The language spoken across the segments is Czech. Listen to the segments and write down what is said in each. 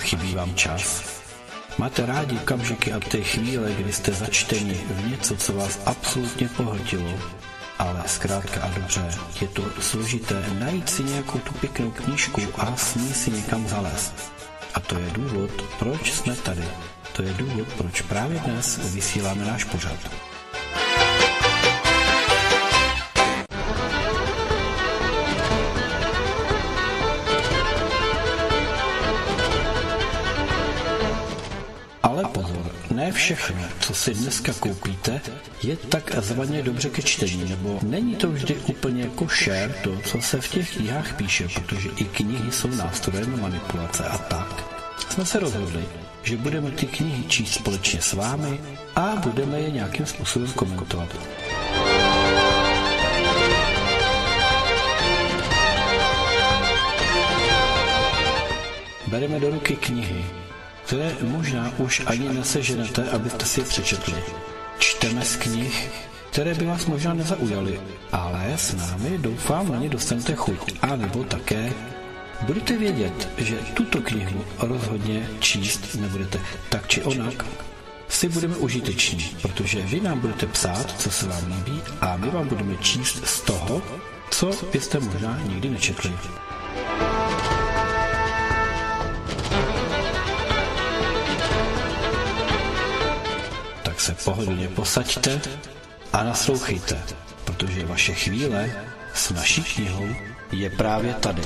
chybí vám čas? Máte rádi okamžiky a ty chvíle, kdy jste začteni v něco, co vás absolutně pohltilo, ale zkrátka a dobře, je to složité najít si nějakou tu pěknou knížku a s ní si někam zalézt. A to je důvod, proč jsme tady. To je důvod, proč právě dnes vysíláme náš pořad. Ale pozor, ne všechno, co si dneska koupíte, je takzvaně dobře ke čtení, nebo není to vždy úplně košer to, co se v těch knihách píše, protože i knihy jsou nástrojem manipulace a tak. Jsme se rozhodli, že budeme ty knihy číst společně s vámi a budeme je nějakým způsobem komentovat. Bereme do ruky knihy, které možná už ani neseženete, abyste si je přečetli. Čteme z knih, které by vás možná nezaujaly, ale s námi doufám na ně dostanete chuť. A nebo také budete vědět, že tuto knihu rozhodně číst nebudete. Tak či onak si budeme užiteční, protože vy nám budete psát, co se vám líbí, a my vám budeme číst z toho, co byste možná nikdy nečetli. Se pohodlně posaďte a naslouchejte, protože vaše chvíle s naší knihou je právě tady.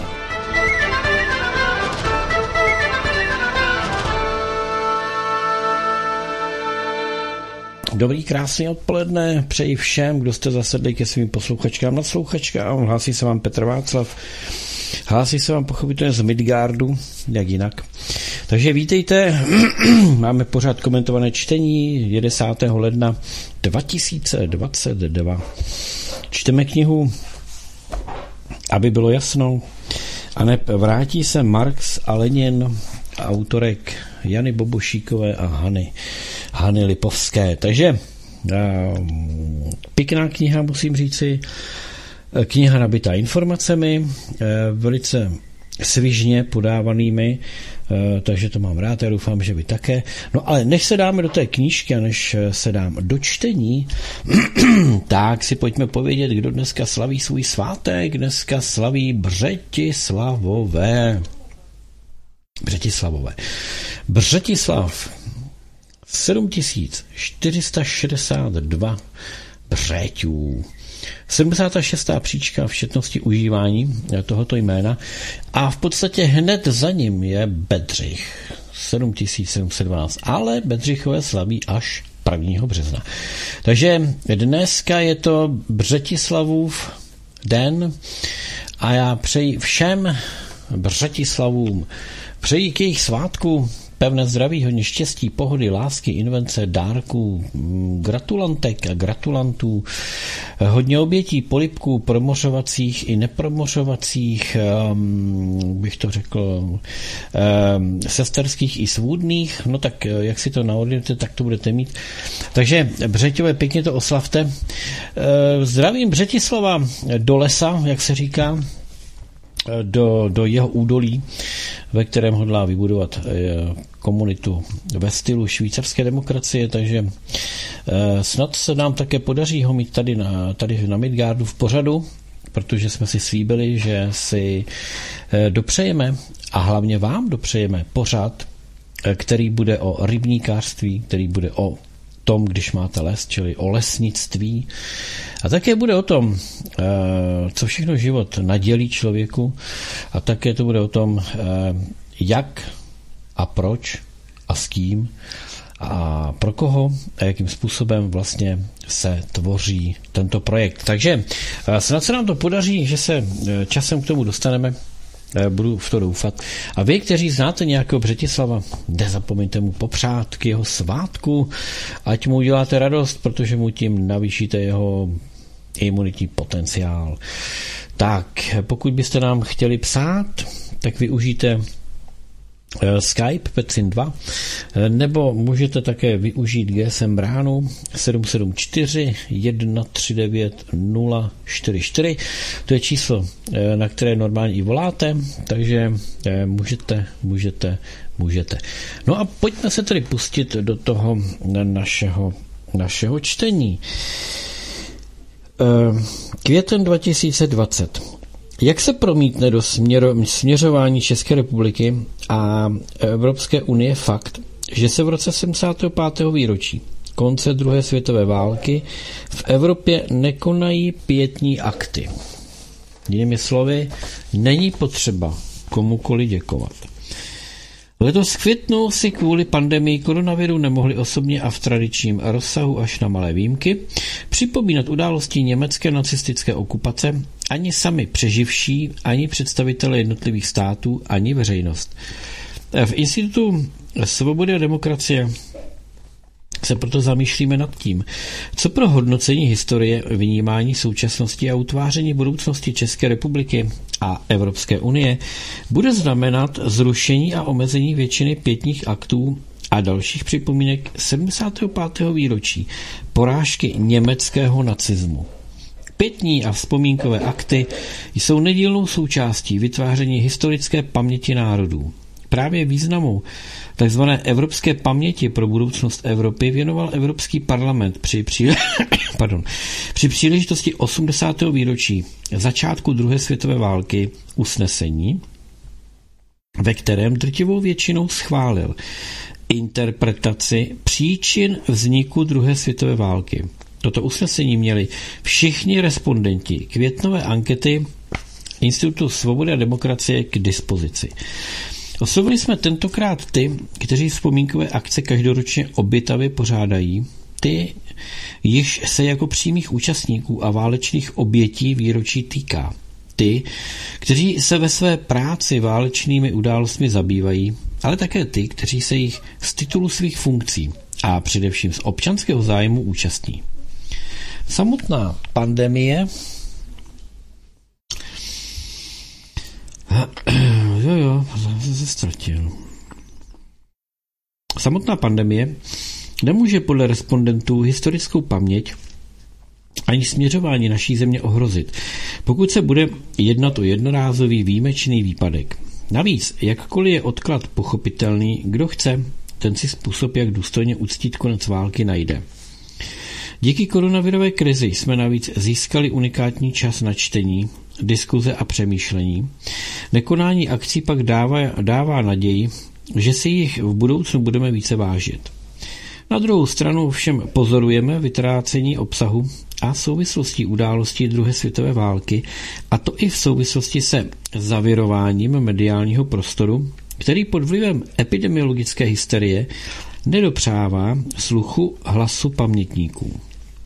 Dobrý, krásný odpoledne přeji všem, kdo jste zasedli ke svým posluchačkám, naslouchačkám. Hlásí se vám Petr Václav, hlásí se vám pochopitelně z Midgardu, jak jinak. Takže vítejte, máme pořád komentované čtení, je 10. ledna 2022. Čteme knihu, aby bylo jasno, a ne vrátí se Marx a Lenin, autorek Jany Bobošíkové a Hany Lipovské. Takže pěkná kniha, musím říci, kniha nabitá informacemi, velice svižně podávanými, takže to mám rád, já doufám, že vy také. No ale než se dáme do té knížky a než se dám do čtení, tak si pojďme povědět, kdo dneska slaví svůj svátek. Dneska slaví Břetislavové. Břetislav 7462 Břeťů. 76. příčka v četnosti užívání tohoto jména a v podstatě hned za ním je Bedřich 7712, ale Bedřichové slaví až 1. března. Takže dneska je to Břetislavův den a já přeji všem Břetislavům, přeji k jejich svátku pevné zdraví, hodně štěstí, pohody, lásky, invence, dárků, gratulantek a gratulantů, hodně obětí, polibků, promořovacích i nepromořovacích, bych to řekl, sesterských i svůdných, no tak jak si to naordinujete, tak to budete mít. Takže Břeťové, pěkně to oslavte. Zdravím Břetislava do lesa, jak se říká, do jeho údolí, ve kterém hodlá vybudovat komunitu ve stylu švýcarské demokracie, takže snad se nám také podaří ho mít tady na Midgardu v pořadu, protože jsme si slíbili, že si dopřejeme a hlavně vám dopřejeme pořad, který bude o rybníkářství, který bude o tom, když máte les, čili o lesnictví. A také bude o tom, co všechno život nadělí člověku, a také to bude o tom, jak a proč a s kým a pro koho a jakým způsobem vlastně se tvoří tento projekt. Takže snad se nám to podaří, že se časem k tomu dostaneme, budu v to doufat. A vy, kteří znáte nějakého Břetislava, nezapomeňte mu popřát k jeho svátku, ať mu uděláte radost, protože mu tím navýšíte jeho imunitní potenciál. Tak, pokud byste nám chtěli psát, tak využijte Skype Petřin 2, nebo můžete také využít GSM bránu 774 139 044. To je číslo, na které normálně i voláte, takže můžete můžete. No a pojďme se tedy pustit do toho našeho čtení. Květen 2020. Jak se promítne do směřování České republiky a Evropské unie fakt, že se v roce 75. výročí konce druhé světové války v Evropě nekonají pietní akty? Jinými slovy, není potřeba komukoli děkovat. Letos v květnu si kvůli pandemii koronaviru nemohli osobně a v tradičním rozsahu až na malé výjimky připomínat události německé nacistické okupace ani sami přeživší, ani představitelé jednotlivých států, ani veřejnost. V Institutu svobody a demokracie se proto zamýšlíme nad tím, co pro hodnocení historie, vnímání současnosti a utváření budoucnosti České republiky a Evropské unie bude znamenat zrušení a omezení většiny pietních aktů a dalších připomínek 75. výročí porážky německého nacismu. Pietní a vzpomínkové akty jsou nedílnou součástí vytváření historické paměti národů. Právě významu tzv. Evropské paměti pro budoucnost Evropy věnoval Evropský parlament při příležitosti 80. výročí začátku druhé světové války usnesení, ve kterém drtivou většinou schválil interpretaci příčin vzniku druhé světové války. Toto usnesení měli všichni respondenti květnové ankety Institutu svobody a demokracie k dispozici. Oslovili jsme tentokrát ty, kteří vzpomínkové akce každoročně obětavě pořádají, ty, již se jako přímých účastníků a válečných obětí výročí týká. Ty, kteří se ve své práci válečnými událostmi zabývají, ale také ty, kteří se jich z titulu svých funkcí a především z občanského zájmu účastní. Samotná pandemie se ztratil. Samotná pandemie nemůže podle respondentů historickou paměť ani směřování naší země ohrozit, pokud se bude jednat o jednorázový výjimečný výpadek. Navíc, jakkoliv je odklad pochopitelný, kdo chce, ten si způsob, jak důstojně uctít konec války, najde. Díky koronavirové krizi jsme navíc získali unikátní čas na čtení, diskuze a přemýšlení. Nekonání akcí pak dává naději, že si jich v budoucnu budeme více vážit. Na druhou stranu všem pozorujeme vytrácení obsahu a souvislostí událostí druhé světové války, a to i v souvislosti se zavirováním mediálního prostoru, který pod vlivem epidemiologické hysterie nedopřává sluchu hlasu pamětníků.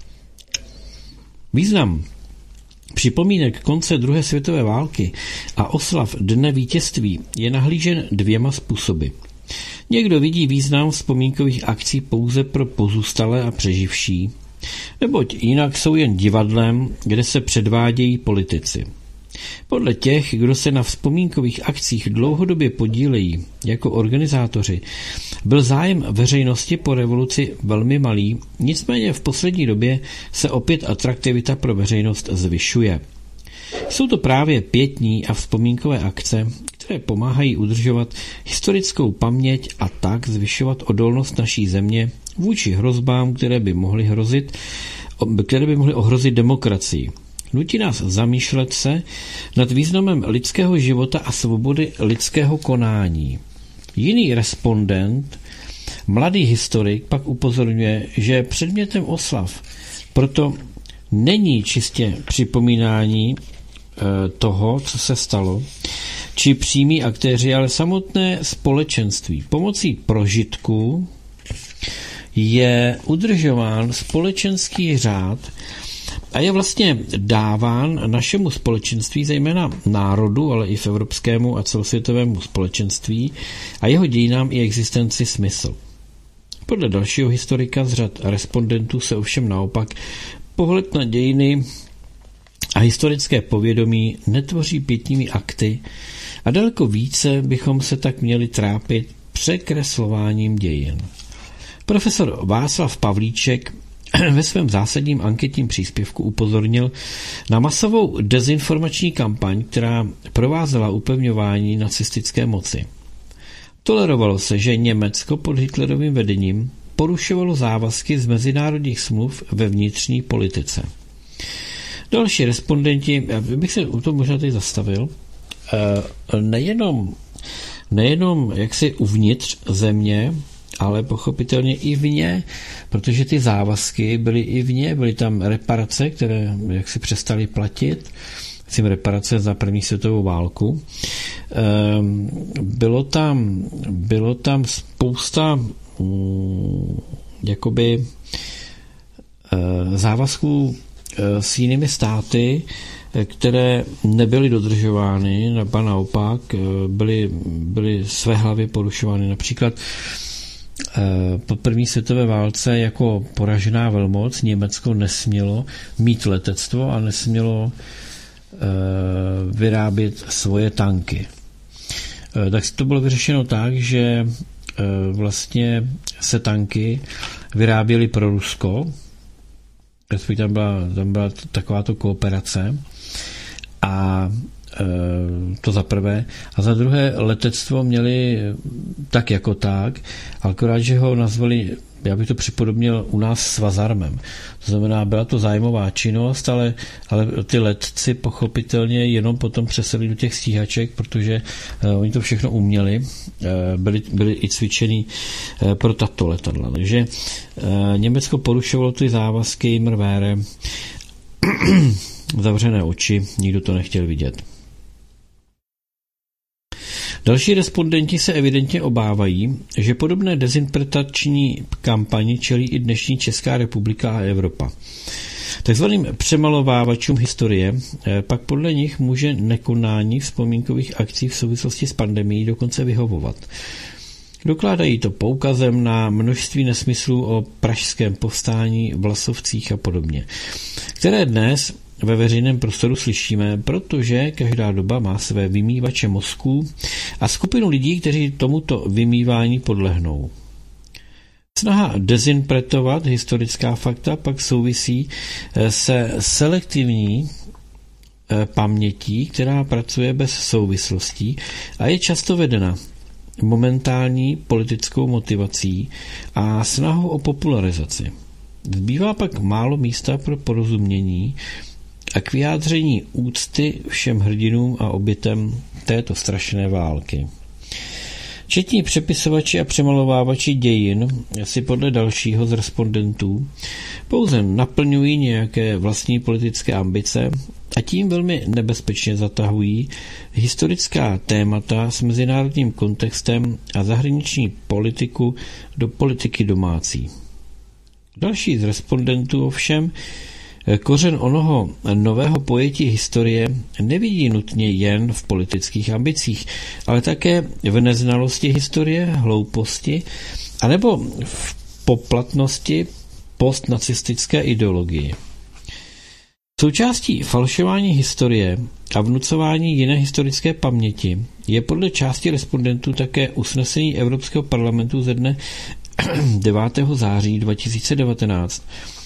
Význam připomínek konce druhé světové války a oslav Dne vítězství je nahlížen dvěma způsoby. Někdo vidí význam vzpomínkových akcí pouze pro pozůstalé a přeživší, neboť jinak jsou jen divadlem, kde se předvádějí politici. Podle těch, kdo se na vzpomínkových akcích dlouhodobě podílejí jako organizátoři, byl zájem veřejnosti po revoluci velmi malý, nicméně v poslední době se opět atraktivita pro veřejnost zvyšuje. Jsou to právě pietní a vzpomínkové akce, které pomáhají udržovat historickou paměť a tak zvyšovat odolnost naší země vůči hrozbám, které by mohly ohrozit demokracii. Nutí nás zamýšlet se nad významem lidského života a svobody lidského konání. Jiný respondent, mladý historik, pak upozorňuje, že předmětem oslav proto není čistě připomínání toho, co se stalo, či přímí aktéři, ale samotné společenství. Pomocí prožitků je udržován společenský řád a je vlastně dáván našemu společenství, zejména národu, ale i v evropskému a celosvětovému společenství a jeho dějinám i existenci smysl. Podle dalšího historika z řad respondentů se ovšem naopak pohled na dějiny a historické povědomí netvoří pietními akty a daleko více bychom se tak měli trápit překreslováním dějin. Profesor Václav Pavlíček ve svém zásadním anketním příspěvku upozornil na masovou dezinformační kampaň, která provázela upevňování nacistické moci. Tolerovalo se, že Německo pod Hitlerovým vedením porušovalo závazky z mezinárodních smluv ve vnitřní politice. Další respondenti, já bych se u toho možná tady zastavil, nejenom jaksi uvnitř země, ale pochopitelně i vně, protože ty závazky byly i vně, byly tam reparace, které jaksi přestaly platit, reparace za první světovou válku. Bylo tam spousta jakoby závazků s jinými státy, které nebyly dodržovány, nebo naopak byly své hlavy porušovány. Například po první světové válce jako poražená velmoc Německo nesmělo mít letectvo a nesmělo vyrábět svoje tanky. Tak to bylo vyřešeno tak, že vlastně se tanky vyráběly pro Rusko, respektive tam byla takováto kooperace a to za prvé. A za druhé letectvo měli tak jako tak, akorát, že ho nazvali, já bych to připodobnil u nás svazarmem. To znamená, byla to zájmová činnost, ale ty letci pochopitelně jenom potom přesedli do těch stíhaček, protože oni to všechno uměli, byli i cvičení pro tato letadla. Takže Německo porušovalo ty závazky mrvére, zavřené oči, nikdo to nechtěl vidět. Další respondenti se evidentně obávají, že podobné dezinterpretační kampani čelí i dnešní Česká republika a Evropa. Takzvaným přemalovávačům historie pak podle nich může nekonání vzpomínkových akcí v souvislosti s pandemií dokonce vyhovovat. Dokládají to poukazem na množství nesmyslů o pražském povstání, Vlasovcích a podobně, které dnes ve veřejném prostoru slyšíme, protože každá doba má své vymývače mozků a skupinu lidí, kteří tomuto vymývání podlehnou. Snaha dezinterpretovat historická fakta pak souvisí se selektivní pamětí, která pracuje bez souvislostí a je často vedena momentální politickou motivací a snahou o popularizaci. Zbývá pak málo místa pro porozumění a k vyjádření úcty všem hrdinům a obětem této strašné války. Četní přepisovači a přemalovávači dějin si podle dalšího z respondentů pouze naplňují nějaké vlastní politické ambice a tím velmi nebezpečně zatahují historická témata s mezinárodním kontextem a zahraniční politiku do politiky domácí. Další z respondentů ovšem kořen onoho nového pojetí historie nevidí nutně jen v politických ambicích, ale také v neznalosti historie, hlouposti anebo v poplatnosti postnacistické ideologii. Součástí falšování historie a vnucování jiné historické paměti je podle části respondentů také usnesení Evropského parlamentu ze dne 9. září 2019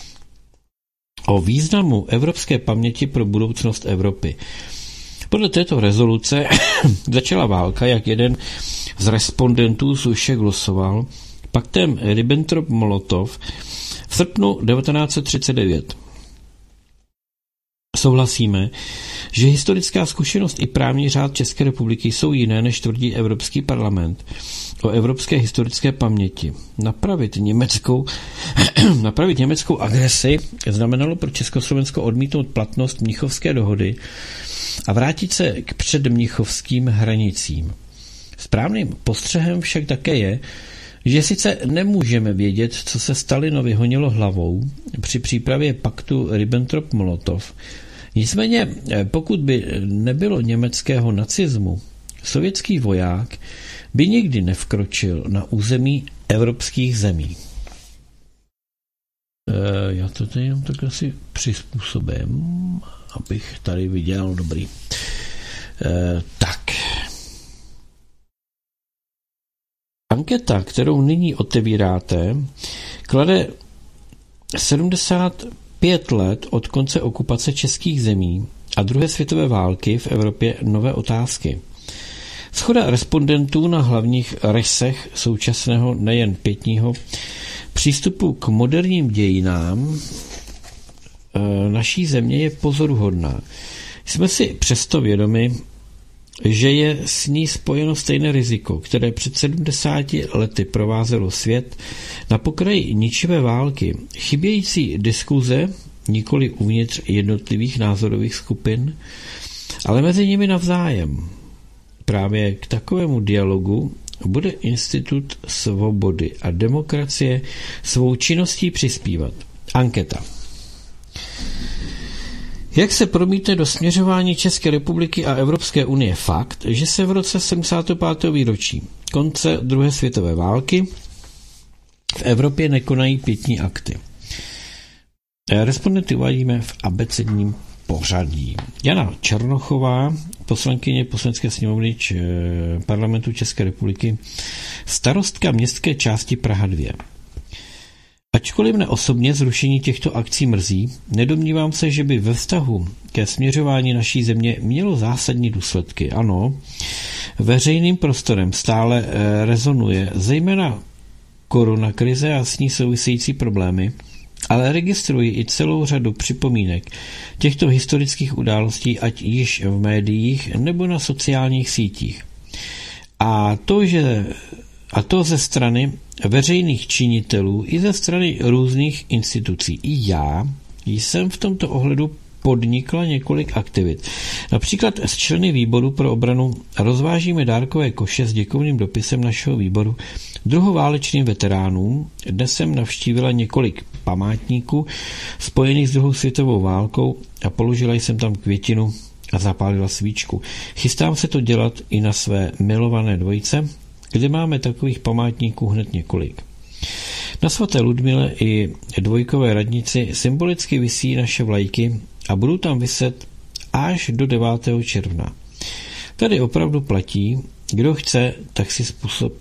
o významu evropské paměti pro budoucnost Evropy. Podle této rezoluce začala válka, jak jeden z respondentů Sušek glosoval, paktem Ribbentrop-Molotov v srpnu 1939. Souhlasíme, že historická zkušenost i právní řád České republiky jsou jiné, než tvrdí Evropský parlament o evropské historické paměti. Napravit německou agresi znamenalo pro Československo odmítnout platnost Mnichovské dohody a vrátit se k předmnichovským hranicím. Správným postřehem však také je, že sice nemůžeme vědět, co se Stalinovi honilo hlavou při přípravě paktu Ribbentrop-Molotov, nicméně pokud by nebylo německého nacismu, sovětský voják by nikdy nevkročil na území evropských zemí. Já to tady jenom tak asi přizpůsobím, abych tady viděl dobrý. Tak. Anketa, kterou nyní otevíráte, klade 75 let od konce okupace českých zemí a druhé světové války v Evropě nové otázky. Shoda respondentů na hlavních rysech současného nejen pietního přístupu k moderním dějinám naší země je pozoruhodná. Jsme si přesto vědomi, že je s ní spojeno stejné riziko, které před 70 lety provázelo svět na pokraji ničivé války. Chybějící diskuze nikoli uvnitř jednotlivých názorových skupin, ale mezi nimi navzájem. Právě k takovému dialogu bude Institut svobody a demokracie svou činností přispívat. Anketa. Jak se promítne do směřování České republiky a Evropské unie fakt, že se v roce 75. výročí konce druhé světové války v Evropě nekonají pietní akty? Respondenty uvádíme v abecedním pořadí. Jana Černochová, poslankyně Poslanecké sněmovny Parlamentu České republiky, starostka městské části Praha 2. Ačkoliv mne osobně zrušení těchto akcí mrzí, nedomnívám se, že by ve vztahu ke směřování naší země mělo zásadní důsledky. Ano, veřejným prostorem stále rezonuje zejména koronakrize a s ní související problémy, ale registruji i celou řadu připomínek těchto historických událostí, ať již v médiích nebo na sociálních sítích. A to ze strany veřejných činitelů i ze strany různých institucí. I já jsem v tomto ohledu podnikla několik aktivit. Například s členy výboru pro obranu rozvážíme dárkové koše s děkovným dopisem našeho výboru druhoválečným veteránům. Dnes jsem navštívila několik památníků spojených s druhou světovou válkou a položila jsem tam květinu a zapálila svíčku. Chystám se to dělat i na své milované dvojice, kde máme takových památníků hned několik. Na svaté Ludmile i dvojkové radnici symbolicky visí naše vlajky a budou tam viset až do 9. června. Tady opravdu platí, kdo chce, tak si způsob,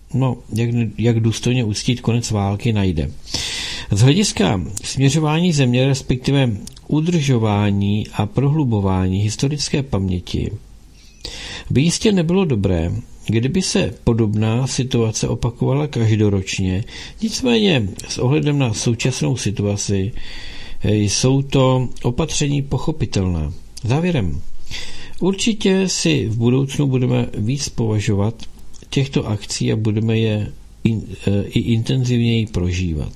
jak důstojně uctít konec války najde. Z hlediska směřování země, respektive udržování a prohlubování historické paměti, by jistě nebylo dobré, kdyby se podobná situace opakovala každoročně, nicméně s ohledem na současnou situaci jsou to opatření pochopitelná. Závěrem, určitě si v budoucnu budeme víc považovat těchto akcí a budeme je i intenzivněji prožívat.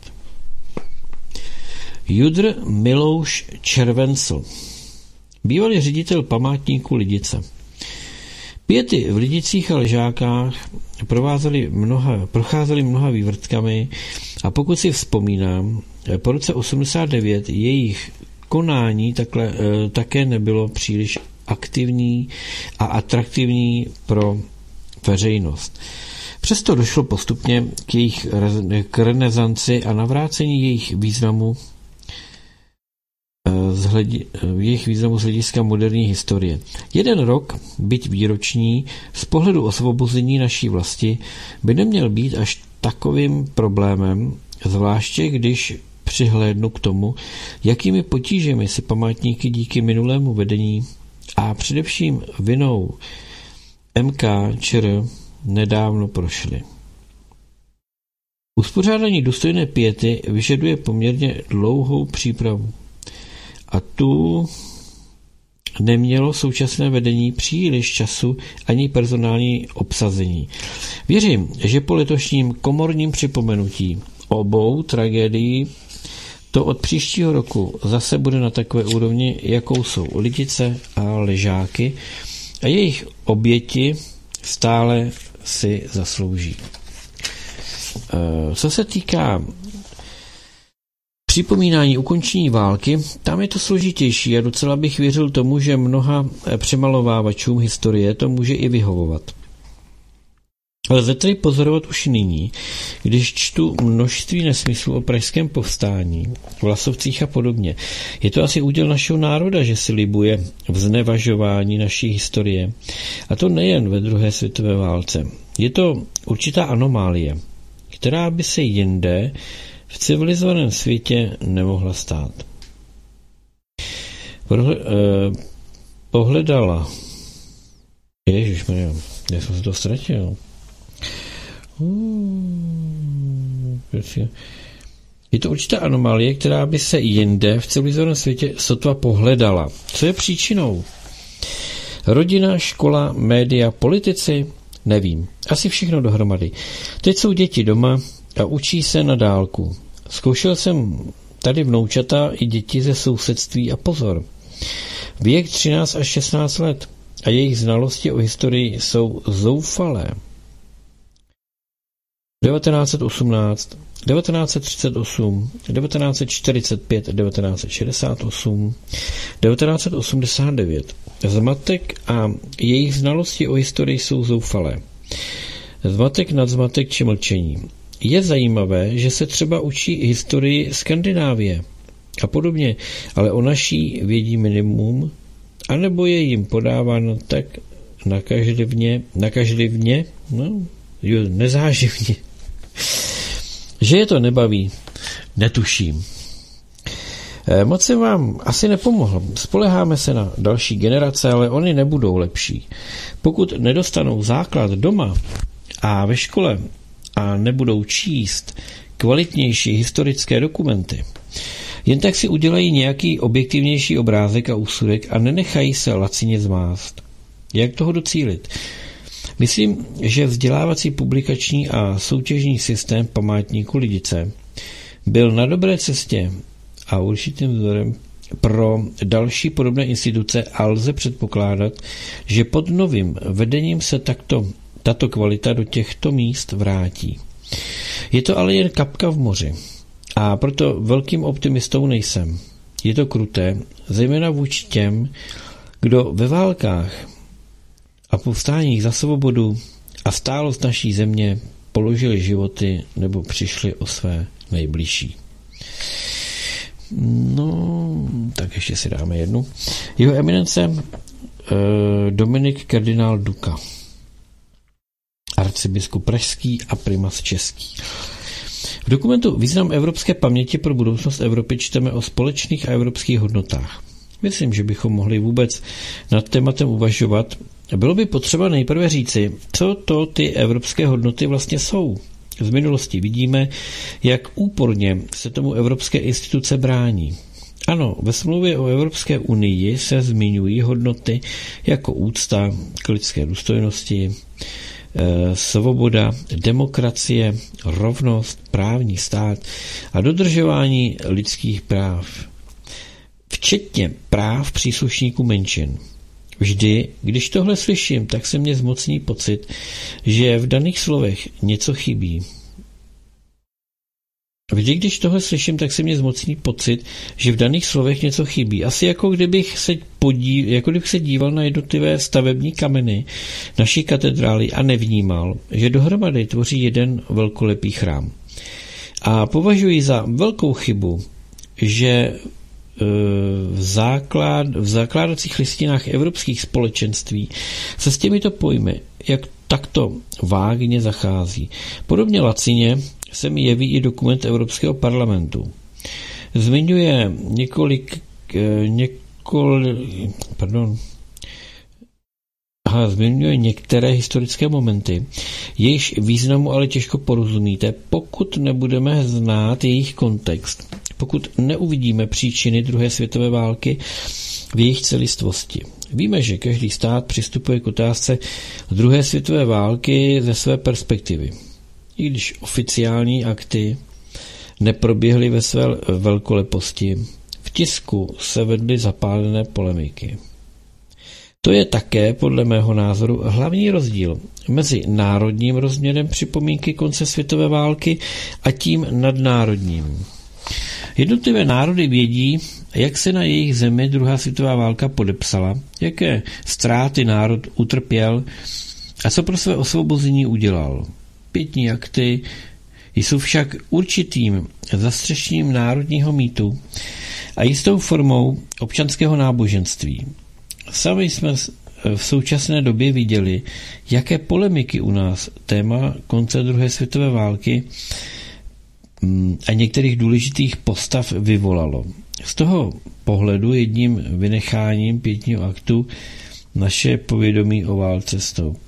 Judr Milouš Červencl, bývalý ředitel památníku Lidice. Piety v Lidicích a Ležákách procházely mnoha vývrtkami a pokud si vzpomínám, po roce 89 jejich konání také nebylo příliš aktivní a atraktivní pro veřejnost. Přesto došlo postupně k renesanci a navrácení jejich významu z hlediska moderní historie. Jeden rok, byť výroční, z pohledu osvobození naší vlasti by neměl být až takovým problémem, zvláště když přihlédnu k tomu, jakými potížemi si památníky díky minulému vedení a především vinou MK nedávno prošly. Uspořádání důstojné piety vyžaduje poměrně dlouhou přípravu. A tu nemělo současné vedení příliš času ani personální obsazení. Věřím, že po letošním komorním připomenutí obou tragédií to od příštího roku zase bude na takové úrovni, jakou jsou Lidice a Ležáky a jejich oběti stále si zaslouží. Co se týká připomínání ukončení války, tam je to složitější a docela bych věřil tomu, že mnoha přemalovávačům historie to může i vyhovovat. Lze tedy pozorovat už nyní, když čtu množství nesmyslů o pražském povstání, Vlasovcích a podobně. Je to asi úděl našeho národa, že si libuje v znevažování naší historie. A to nejen ve druhé světové válce. Je to určitá anomálie, která by se jinde v civilizovaném světě nemohla stát. Pohledala Ježišmarja, já jsem se to ztratil. Je to určitá anomálie, která by se jinde v civilizovaném světě sotva pohledala. Co je příčinou? Rodina, škola, média, politici? Nevím. Asi všechno dohromady. Teď jsou děti doma a učí se na dálku. Zkoušel jsem tady vnoučata i děti ze sousedství a pozor. Věk 13 až 16 let a jejich znalosti o historii jsou zoufalé. 1918, 1938, 1945, 1968, 1989. Zmatek a jejich znalosti o historii jsou zoufalé. Zmatek nad zmatek či mlčení. Je zajímavé, že se třeba učí historii Skandinávie a podobně, ale o naší vědí minimum, anebo je jim podáváno tak nakažlivně, nezáživně, že je to nebaví, netuším. Moc jsem vám asi nepomohl. Spoleháme se na další generace, ale oni nebudou lepší. Pokud nedostanou základ doma a ve škole a nebudou číst kvalitnější historické dokumenty, jen tak si udělají nějaký objektivnější obrázek a úsudek a nenechají se lacině zmást. Jak toho docílit? Myslím, že vzdělávací publikační a soutěžní systém památníku Lidice byl na dobré cestě a určitým vzorem pro další podobné instituce a lze předpokládat, že pod novým vedením se tato kvalita do těchto míst vrátí. Je to ale jen kapka v moři a proto velkým optimistou nejsem. Je to kruté, zejména vůči těm, kdo ve válkách a povstáních za svobodu a stálost naší země položili životy nebo přišli o své nejbližší. No, tak ještě si dáme jednu. Jeho eminence Dominik kardinál Duka, arcibiskup pražský a primas český. V dokumentu Význam evropské paměti pro budoucnost Evropy čteme o společných a evropských hodnotách. Myslím, že bychom mohli vůbec nad tématem uvažovat. Bylo by potřeba nejprve říci, co to ty evropské hodnoty vlastně jsou. V minulosti vidíme, jak úporně se tomu evropské instituce brání. Ano, ve smlouvě o Evropské unii se zmiňují hodnoty jako úcta k lidské důstojnosti, svoboda, demokracie, rovnost, právní stát a dodržování lidských práv, včetně práv příslušníků menšin. Vždy, když tohle slyším, tak se mě zmocní pocit, že v daných slovech něco chybí. Asi jako kdybych se díval na jednotlivé stavební kameny naší katedrály a nevnímal, že dohromady tvoří jeden velkolepý chrám. A považuji za velkou chybu, že v zakládacích listinách evropských společenství se s těmito pojmy jak takto vágně zachází. Podobně lacině se mi jeví i dokument Evropského parlamentu. Zmiňuje zmiňuje některé historické momenty, jejichž významu ale těžko porozumíte, pokud nebudeme znát jejich kontext, pokud neuvidíme příčiny druhé světové války v jejich celistvosti. Víme, že každý stát přistupuje k otázce druhé světové války ze své perspektivy. I když oficiální akty neproběhly ve své velkoleposti, v tisku se vedly zapálené polemiky. To je také, podle mého názoru, hlavní rozdíl mezi národním rozměrem připomínky konce světové války a tím nadnárodním. Jednotlivé národy vědí, jak se na jejich zemi druhá světová válka podepsala, jaké ztráty národ utrpěl a co pro své osvobození udělal. Pietní akty jsou však určitým zastřešením národního mýtu a jistou formou občanského náboženství. Sami jsme v současné době viděli, jaké polemiky u nás téma konce druhé světové války a některých důležitých postav vyvolalo. Z toho pohledu jedním vynecháním pietního aktu naše povědomí o válce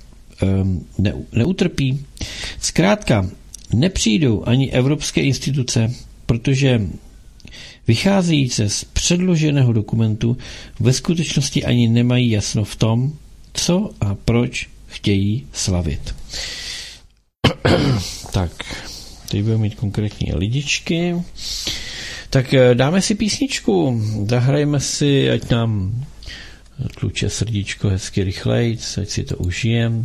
neutrpí. Zkrátka, nepřijdou ani evropské instituce, protože vycházejíce z předloženého dokumentu ve skutečnosti ani nemají jasno v tom, co a proč chtějí slavit. Tak, teď budeme mít konkrétní lidičky. Tak dáme si písničku, zahrajeme si, ať nám tluče srdíčko hezky rychlej, ať si to užijem.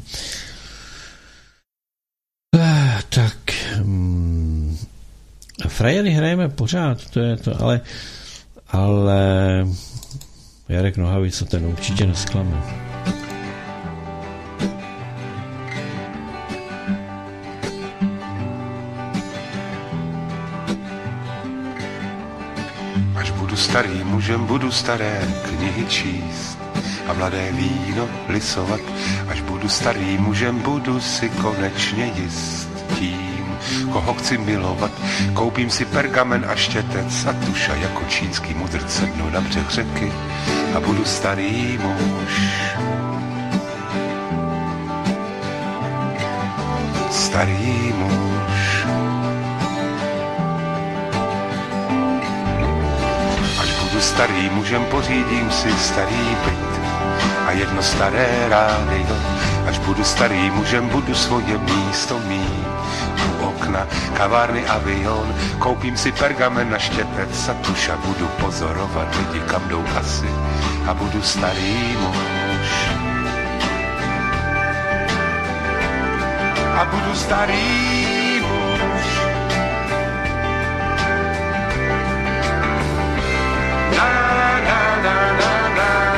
Tak, frajery hrajeme pořád, to je to, ale Jarek Nohavica, ten určitě nesklame. Až budu starým mužem, budu staré knihy číst a mladé víno lisovat. Až budu starým mužem, budu si konečně jist tím, koho chci milovat. Koupím si pergamen a štětec a tuša, jako čínský mudrc sednu na břeh řeky a budu starý muž. Starý muž. Až budu starým mužem, pořídím si starý byt a jedno staré rádio. Až budu starým mužem, budu svoje místo mít u okna kavárny Avion. Koupím si pergamen na štěpec a tuša, budu pozorovat lidi, kam jdou asi a budu starý muž. A budu starý muž. Na, na, na, na, na.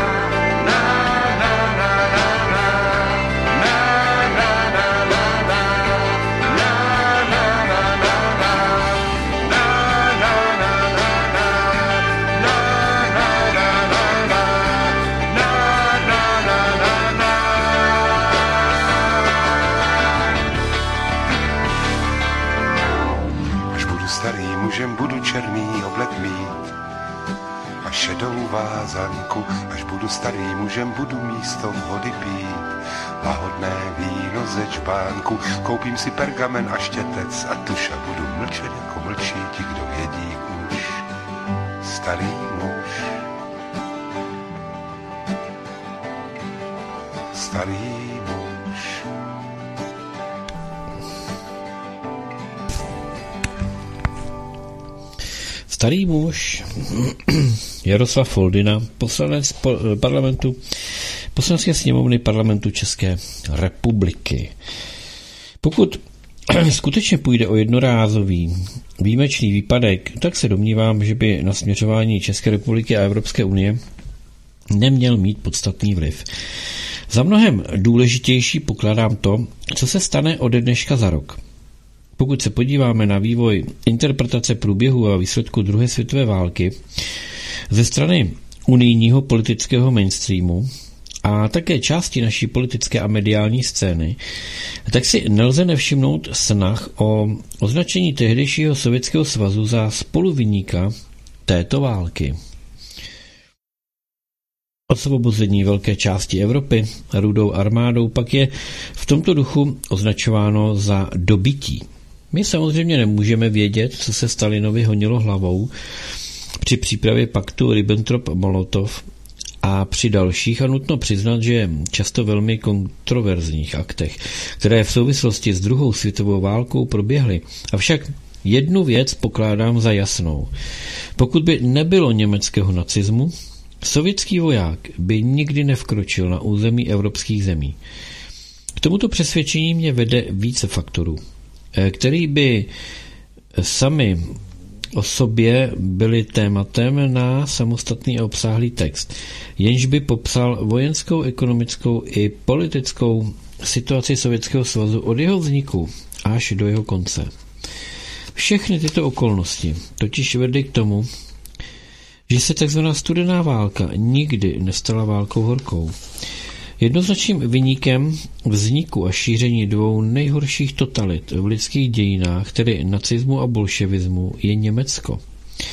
Budu černý oblek mít a šedou vázanku. Až budu starým mužem, budu místo vody pít lahodné víno ze čbánku. Koupím si pergamen a štětec a tuša, budu mlčet jako mlčí ti, kdo jedí už. Starý muž. Starý muž. Starý muž Jaroslav Foldyna, poslanec parlamentu, poslanecké sněmovny parlamentu České republiky. Pokud skutečně půjde o jednorázový výjimečný výpadek, tak se domnívám, že by na směřování České republiky a Evropské unie neměl mít podstatný vliv. Za mnohem důležitější pokládám to, co se stane ode dneška za rok. Pokud se podíváme na vývoj interpretace průběhu a výsledku druhé světové války ze strany unijního politického mainstreamu a také části naší politické a mediální scény, tak si nelze nevšimnout snah o označení tehdejšího Sovětského svazu za spoluviníka této války. Osvobození velké části Evropy Rudou armádou pak je v tomto duchu označováno za dobytí. My samozřejmě nemůžeme vědět, co se Stalinovi honilo hlavou při přípravě paktu Ribbentrop-Molotov a při dalších, a nutno přiznat, že často velmi kontroverzních aktech, které v souvislosti s druhou světovou válkou proběhly. Avšak jednu věc pokládám za jasnou. Pokud by nebylo německého nacismu, sovětský voják by nikdy nevkročil na území evropských zemí. K tomuto přesvědčení mě vede více faktorů, který by sami o sobě byly tématem na samostatný a obsáhlý text, jenž by popsal vojenskou, ekonomickou i politickou situaci Sovětského svazu od jeho vzniku až do jeho konce. Všechny tyto okolnosti totiž vedly k tomu, že se tzv. Studená válka nikdy nestala válkou horkou. Jednoznačným viníkem vzniku a šíření dvou nejhorších totalit v lidských dějinách, tedy nacismu a bolševismu, je Německo.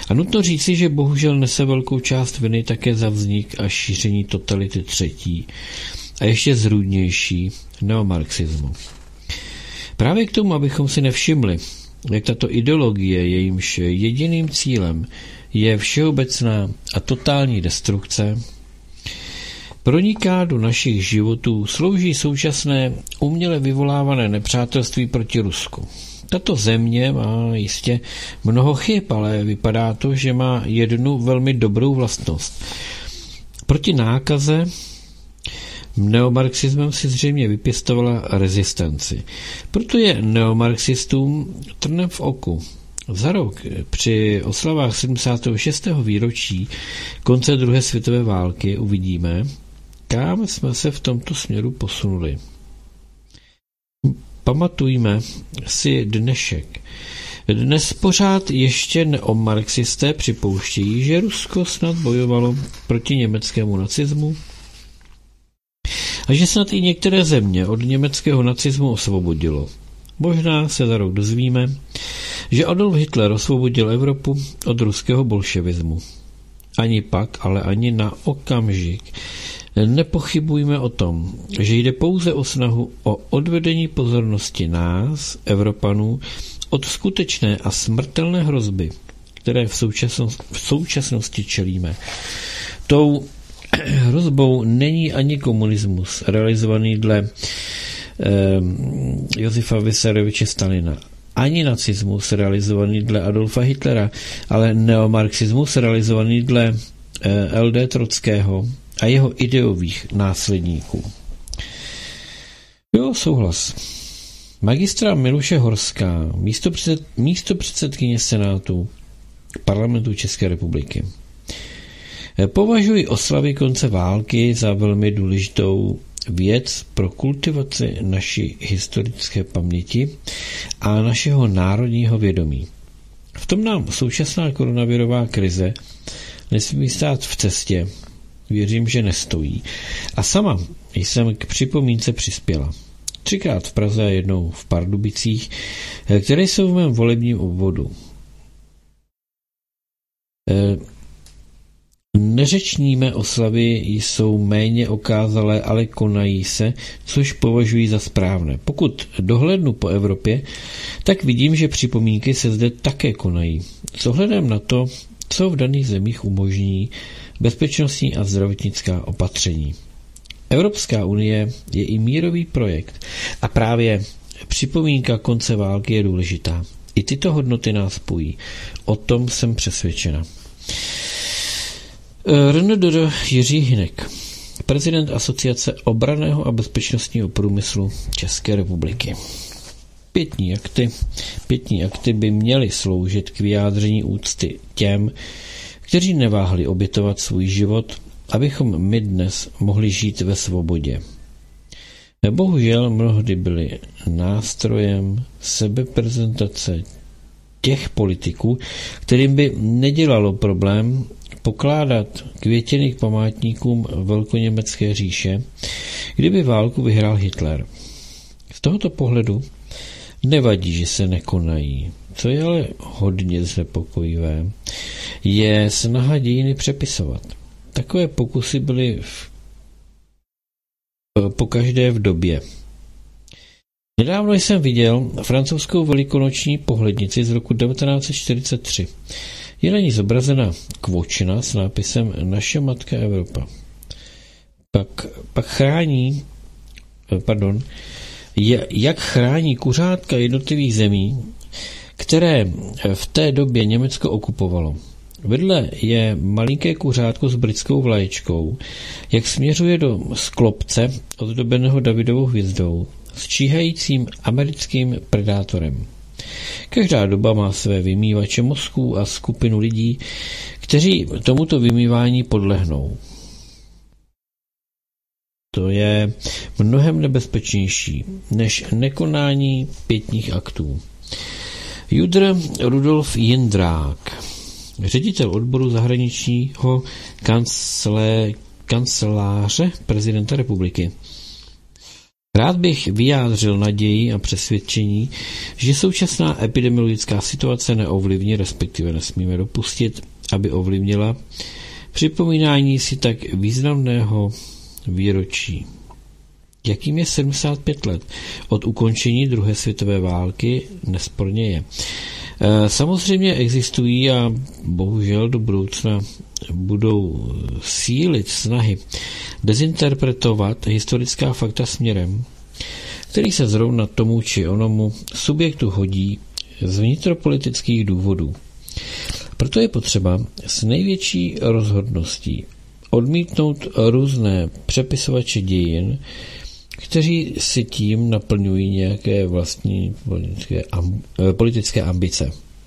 A nutno říci, že bohužel nese velkou část viny také za vznik a šíření totality třetí a ještě zrůdnější neomarxismu. Právě k tomu, abychom si nevšimli, jak tato ideologie, jejímž jediným cílem je všeobecná a totální destrukce, proniká do našich životů, slouží současné uměle vyvolávané nepřátelství proti Rusku. Tato země má jistě mnoho chyb, ale vypadá to, že má jednu velmi dobrou vlastnost. Proti nákaze neomarxismem si zřejmě vypěstovala rezistenci. Proto je neomarxistům trnem v oku. Za rok při oslavách 76. výročí konce druhé světové války uvidíme, kam jsme se v tomto směru posunuli. Pamatujme si dnešek. Dnes pořád ještě neomarxisté připouštějí, že Rusko snad bojovalo proti německému nacismu a že snad i některé země od německého nacismu osvobodilo. Možná se za rok dozvíme, že Adolf Hitler osvobodil Evropu od ruského bolševismu. Ani pak, ale ani na okamžik nepochybujme o tom, že jde pouze o snahu o odvedení pozornosti nás, Evropanů, od skutečné a smrtelné hrozby, které v současnosti čelíme. Tou hrozbou není ani komunismus, realizovaný dle Josefa Vysarioviče Stalina, ani nacismus, realizovaný dle Adolfa Hitlera, ale neomarxismus, realizovaný dle L.D. Trockého a jeho ideových následníků. Jo, souhlas. Magistra Miluše Horská, místopředsedkyně Senátu Parlamentu České republiky. Považuji oslavy konce války za velmi důležitou věc pro kultivaci naší historické paměti a našeho národního vědomí. V tom nám současná koronavirová krize nesmí stát v cestě. Věřím, že nestojí. A sama jsem k připomínce přispěla. 3krát v Praze a jednou v Pardubicích, které jsou v mém volebním obvodu. Neřečníme oslavy jsou méně okázalé, ale konají se, což považuji za správné. Pokud dohlédnu po Evropě, tak vidím, že připomínky se zde také konají. S ohledem na to, co v daných zemích umožní bezpečnostní a zdravotnická opatření. Evropská unie je i mírový projekt a právě připomínka konce války je důležitá. I tyto hodnoty nás spojí. O tom jsem přesvědčena. RNDR Jiří Hynek, prezident Asociace obranného a bezpečnostního průmyslu České republiky. Pietní akty by měly sloužit k vyjádření úcty těm, kteří neváhli obětovat svůj život, abychom my dnes mohli žít ve svobodě. Bohužel mnohdy byli nástrojem sebeprezentace těch politiků, kterým by nedělalo problém pokládat květiny k památníkům velkoněmecké říše, kdyby válku vyhrál Hitler. Z tohoto pohledu nevadí, že se nekonají. Co je ale hodně znepokojivé, je snaha dějiny přepisovat. Takové pokusy byly pokaždé v době. Nedávno jsem viděl francouzskou velikonoční pohlednici z roku 1943. Je na ní zobrazena kvočina s nápisem Naše matka Evropa. Jak chrání kuřátka jednotlivých zemí, které v té době Německo okupovalo. Vedle je malinké kuřátko s britskou vlaječkou, jak směřuje do sklopce ozdobeného Davidovou hvězdou s číhajícím americkým predátorem. Každá doba má své vymývače mozků a skupinu lidí, kteří tomuto vymývání podlehnou. To je mnohem nebezpečnější než nekonání pietních aktů. Judr Rudolf Jindrák, ředitel odboru zahraničního kanceláře prezidenta republiky. Rád bych vyjádřil naději a přesvědčení, že současná epidemiologická situace neovlivní, respektive nesmíme dopustit, aby ovlivnila připomínání si tak významného výročí, jakým je 75 let od ukončení druhé světové války, nesporně je. Samozřejmě existují a bohužel do budoucna budou sílit snahy dezinterpretovat historická fakta směrem, který se zrovna tomu či onomu subjektu hodí z vnitropolitických důvodů. Proto je potřeba s největší rozhodností odmítnout různé přepisovače dějin, kteří si tím naplňují nějaké vlastní politické ambice.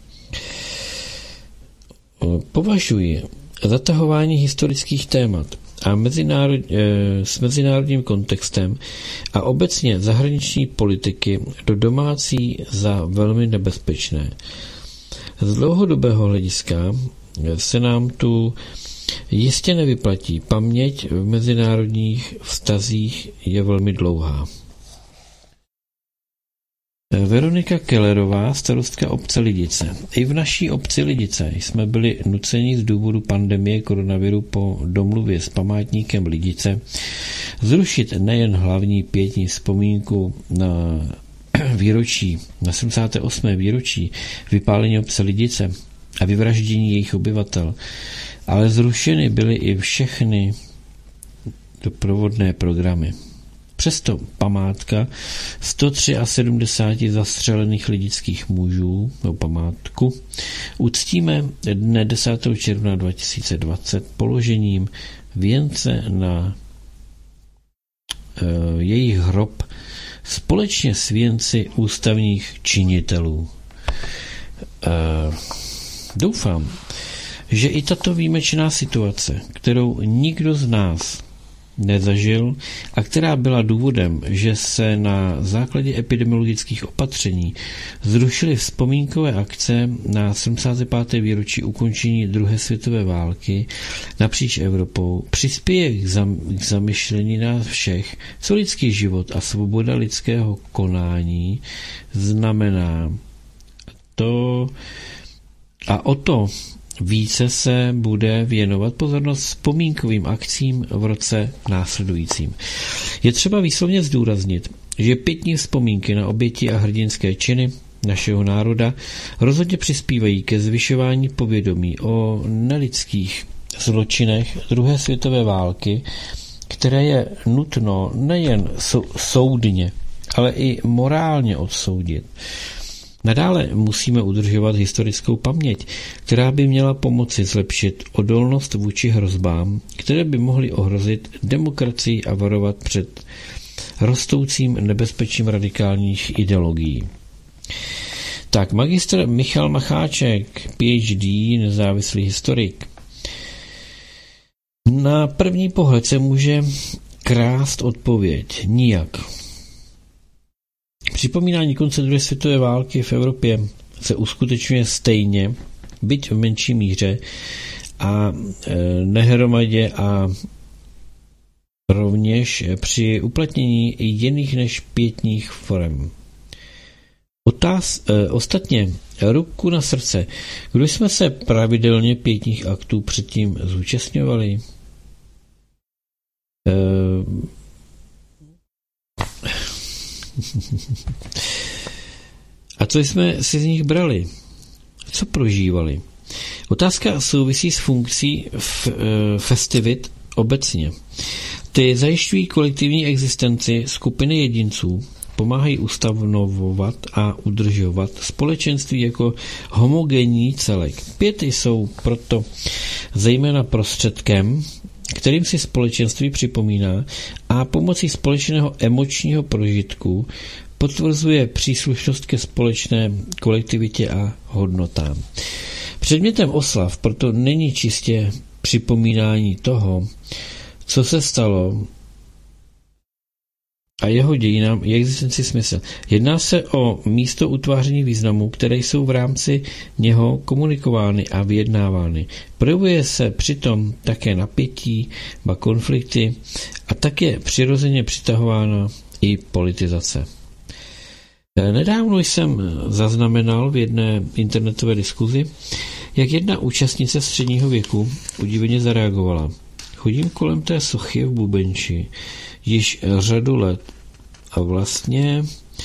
Považuji zatahování historických témat a s mezinárodním kontextem a obecně zahraniční politiky do domácí za velmi nebezpečné. Z dlouhodobého hlediska se nám tu jistě nevyplatí. Paměť v mezinárodních vztazích je velmi dlouhá. Veronika Kellerová, starostka obce Lidice. I v naší obci Lidice jsme byli nuceni z důvodu pandemie koronaviru po domluvě s památníkem Lidice zrušit nejen hlavní pietní vzpomínku na 78. výročí vypálení obce Lidice a vyvraždění jejich obyvatel, ale zrušeny byly i všechny doprovodné programy. Přesto památka 173 zastřelených lidických mužů, památku, uctíme dne 10. června 2020 položením věnce na jejich hrob společně s věnci ústavních činitelů. Doufám, že i tato výjimečná situace, kterou nikdo z nás nezažil a která byla důvodem, že se na základě epidemiologických opatření zrušily vzpomínkové akce na 75. výročí ukončení druhé světové války napříč Evropou, přispěje k zamyšlení nás všech, co lidský život a svoboda lidského konání znamená. O to více se bude věnovat pozornost vzpomínkovým akcím v roce následujícím. Je třeba výslovně zdůraznit, že pietní vzpomínky na oběti a hrdinské činy našeho národa rozhodně přispívají ke zvyšování povědomí o nelidských zločinech druhé světové války, které je nutno nejen soudně, ale i morálně odsoudit. Nadále musíme udržovat historickou paměť, která by měla pomoci zlepšit odolnost vůči hrozbám, které by mohly ohrozit demokracii a varovat před rostoucím nebezpečím radikálních ideologií. Tak, magistr Michal Macháček, PhD, nezávislý historik. Na první pohled se může krást odpověď nijak. Připomínání konce druhé světové války v Evropě se uskutečňuje stejně, byť v menší míře a nehromadě a rovněž při uplatnění jiných než pietních forem. Ostatně, ruku na srdce, kdo jsme se pravidelně pietních aktů předtím zúčastňovali? A co jsme si z nich brali? Co prožívali? Otázka souvisí s funkcí festivit obecně. Ty zajišťují kolektivní existenci skupiny jedinců, pomáhají ustavovat a udržovat společenství jako homogenní celek. Piety jsou proto zejména prostředkem, kterým si společenství připomíná a pomocí společného emočního prožitku potvrzuje příslušnost ke společné kolektivitě a hodnotám. Předmětem oslav proto není čistě připomínání toho, co se stalo a jeho dějinám je existenci smysl. Jedná se o místo utváření významů, které jsou v rámci něho komunikovány a vyjednávány. Projevuje se přitom také napětí, ba konflikty a tak je přirozeně přitahována i politizace. Nedávno jsem zaznamenal v jedné internetové diskuzi, jak jedna účastnice středního věku udiveně zareagovala. Chodím kolem té sochy v Bubenči již řadu let a vlastně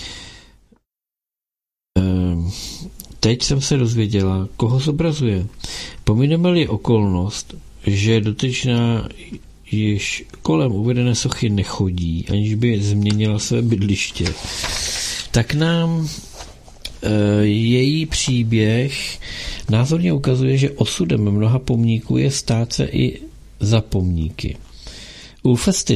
teď jsem se dozvěděla, koho zobrazuje. Pomineme-li okolnost, že dotyčná již kolem uvedené sochy nechodí, aniž by změnila své bydliště, tak nám její příběh názorně ukazuje, že osudem mnoha pomníků je stát se i za pomníky. U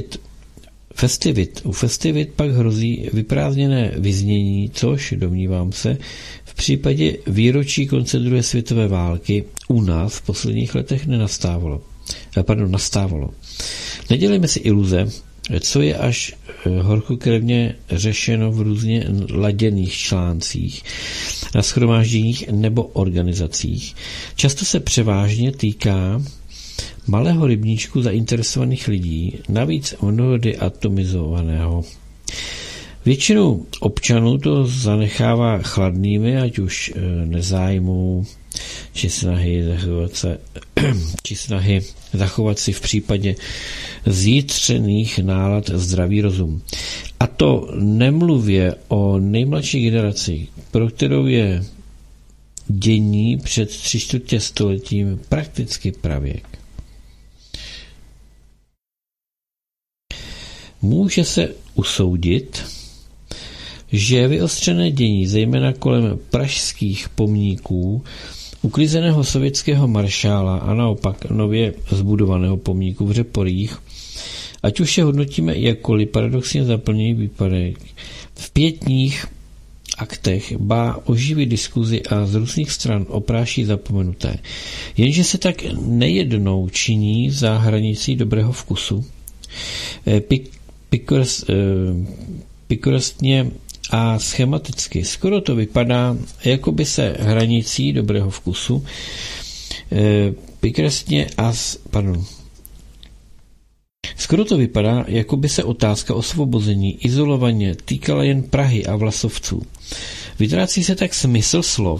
festivit pak hrozí vyprázdněné vyznění, což, domnívám se, v případě výročí konce druhé světové války u nás v posledních letech nastávalo. Nedělejme si iluze, co je až horkokrevně řešeno v různě laděných článcích, na shromážděních nebo organizacích. Často se převážně týká malého rybníčku zainteresovaných lidí, navíc mnohdy atomizovaného. Většinu občanů to zanechává chladnými, ať už nezájmu, či snahy zachovat si v případě zjitřených nálad zdravý rozum. A to nemluvě o nejmladší generaci, pro kterou je dění před 3/4 stoletím prakticky pravěk. Může se usoudit, že vyostřené dění, zejména kolem pražských pomníků, uklizeného sovětského maršála a naopak nově zbudovaného pomníku v Řeporích, ať už je hodnotíme jakkoliv, paradoxně zaplňují výpadek. V pětních aktech ba oživí diskuzi a z různých stran opráší zapomenuté. Jenže se tak nejednou činí za hranicí dobrého vkusu. Pikorostně a schematicky. Skoro to vypadá, jako by se hranicí dobrého vkusu Skoro to vypadá, jako by se otázka osvobození izolovaně týkala jen Prahy a Vlasovců. Vytrácí se tak smysl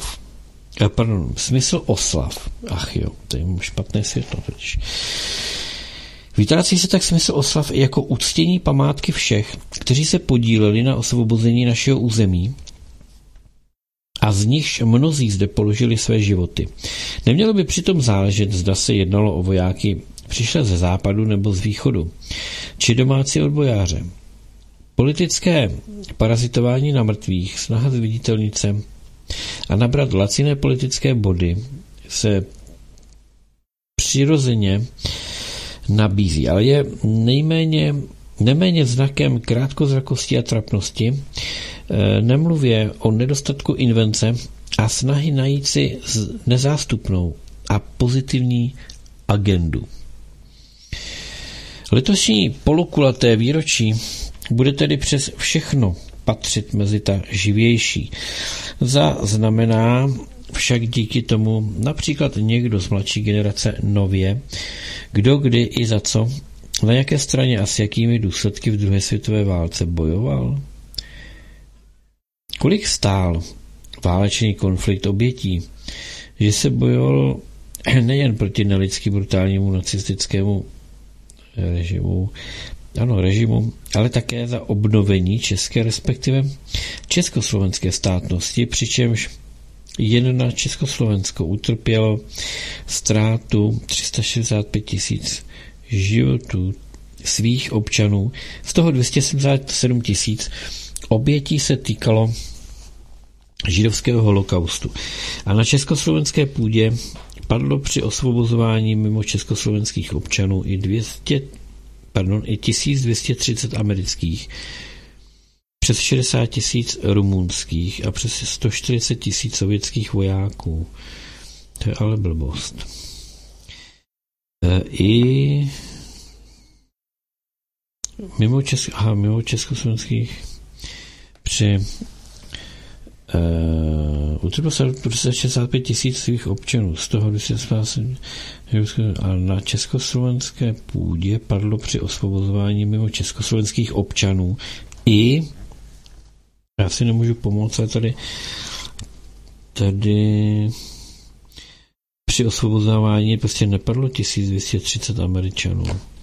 oslav. Ach jo, to je špatné světlo totiž. Vytrácí se tak smysl oslav jako uctění památky všech, kteří se podíleli na osvobození našeho území a z nichž mnozí zde položili své životy. Nemělo by přitom záležet, zda se jednalo o vojáky přišle ze západu nebo z východu, či domácí odbojáře. Politické parazitování na mrtvých, snaha zviditelnit se a nabrat laciné politické body se přirozeně nabízí, ale je neméně znakem krátkozrakosti a trapnosti, nemluvě o nedostatku invence a snahy najít si nezástupnou a pozitivní agendu. Letošní polokulaté výročí bude tedy přes všechno patřit mezi ta živější. Znamená však díky tomu například někdo z mladší generace nově, kdo kdy i za co, na jaké straně a s jakými důsledky v druhé světové válce bojoval? Kolik stál válečný konflikt obětí, že se bojoval nejen proti nelidsky brutálnímu nacistickému režimu, ale také za obnovení české, respektive československé státnosti, přičemž jen na Československo utrpělo ztrátu 365 000 životů svých občanů, z toho 277 000 obětí se týkalo židovského holokaustu. A na československé půdě padlo při osvobozování mimo československých občanů i 1230 amerických, přes 60 000 rumunských a přes 140 000 sovětských vojáků. To je ale blbost. I mimo československých při utrpělo se 65 000 svých občanů, z toho 270 a na československé půdě padlo při osvobozování mimo československých občanů I já si nemůžu pomoct, ale tady při osvobozování prostě nepadlo 1230 Američanů.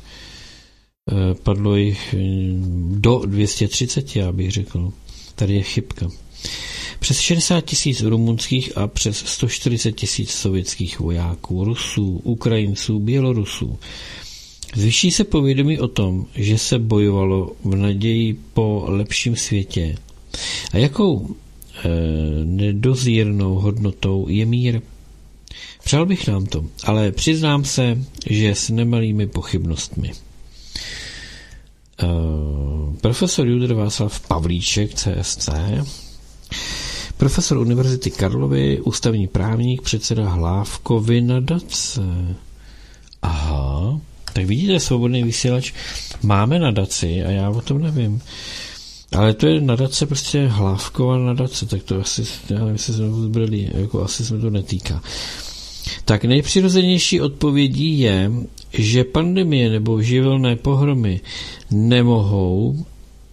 Padlo jich do 230, já bych řekl. Tady je chybka. Přes 60 000 rumunských a přes 140 000 sovětských vojáků, Rusů, Ukrajinců, Bělorusů. Zvýší se povědomí o tom, že se bojovalo v naději po lepším světě. A jakou nedozírnou hodnotou je mír? Přál bych nám to, ale přiznám se, že s nemalými pochybnostmi. Profesor Judr Václav Pavlíček, CSC, profesor Univerzity Karlovy, ústavní právník, předseda Hlávkovy nadace. Aha, tak vidíte, Svobodný vysílač máme nadaci a já o tom nevím. Ale to je nadace, prostě Hlávkova nadace, tak to asi, já nevím, jestli jsme zbrali, jako asi se to netýká. Tak nejpřirozenější odpovědí je, že pandemie nebo živelné pohromy nemohou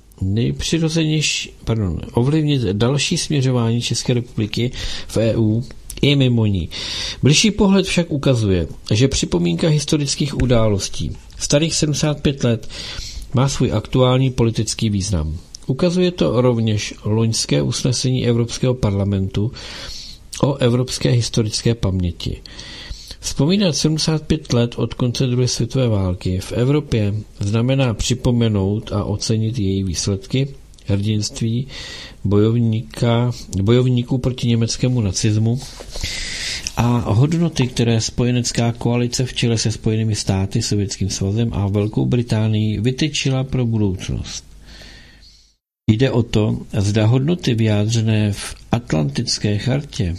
ovlivnit další směřování České republiky v EU i mimo ní. Bližší pohled však ukazuje, že připomínka historických událostí starých 75 let má svůj aktuální politický význam. Ukazuje to rovněž loňské usnesení Evropského parlamentu o evropské historické paměti. Vzpomínat 75 let od konce druhé světové války v Evropě znamená připomenout a ocenit její výsledky, hrdinství bojovníků proti německému nacismu a hodnoty, které spojenecká koalice v čele se Spojenými státy, Sovětským svazem a Velkou Británií vytyčila pro budoucnost. Jde o to, zda hodnoty vyjádřené v Atlantické chartě,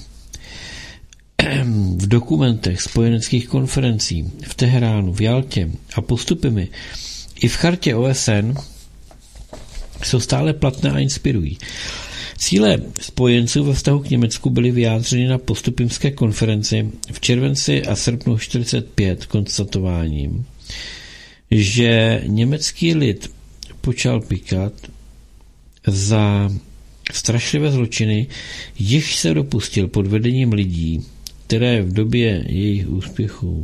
v dokumentech spojeneckých konferencí v Teheránu, v Jaltě a postupemi i v chartě OSN jsou stále platné a inspirují. Cíle spojenců ve vztahu k Německu byly vyjádřeny na postupimské konferenci v červenci a srpnu 1945 konstatováním, že německý lid počal pykat za strašlivé zločiny, jichž se dopustil pod vedením lidí, které v době jejich úspěchů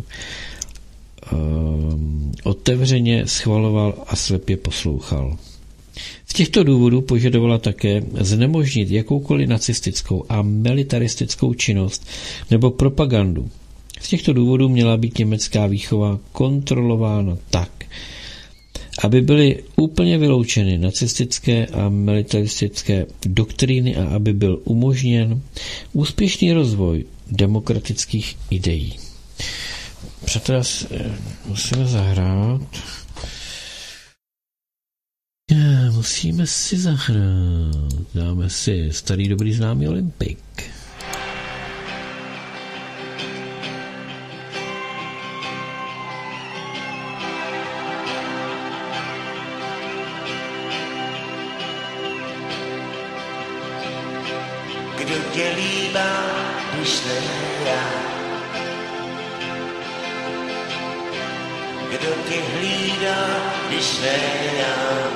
otevřeně schvaloval a slepě poslouchal. Z těchto důvodů požadovala také znemožnit jakoukoliv nacistickou a militaristickou činnost nebo propagandu. Z těchto důvodů měla být německá výchova kontrolována tak, aby byly úplně vyloučeny nacistické a militaristické doktríny a aby byl umožněn úspěšný rozvoj demokratických ideí. Přátelé, musíme zahrát. Musíme si zahrát. Dáme si starý dobrý známý Olympik. Kdo tě líbá, když ne já? Kdo tě hlídá, když ne já?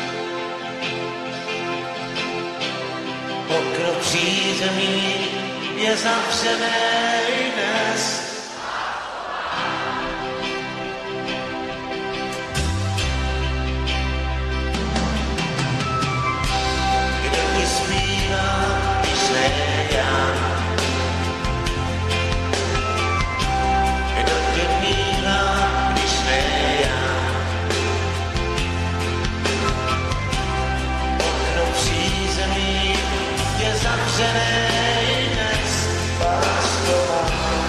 Okno přízemí je zavřené i dnes. Kdo ti zpívá, když ne já? Kdo tě mílá, když ne já? Okno přízemí je zavřené i dnes, Václava.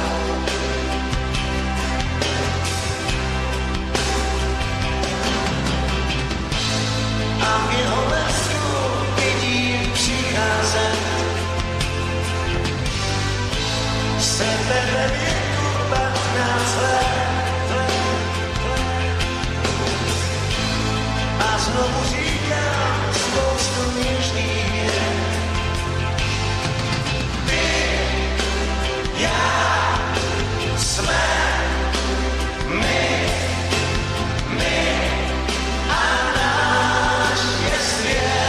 A v jeho lesku vidím přicházet sebe ve věku 15 let. A znovu říkám spoustu něžných vět. Já jsme my a náš je svět.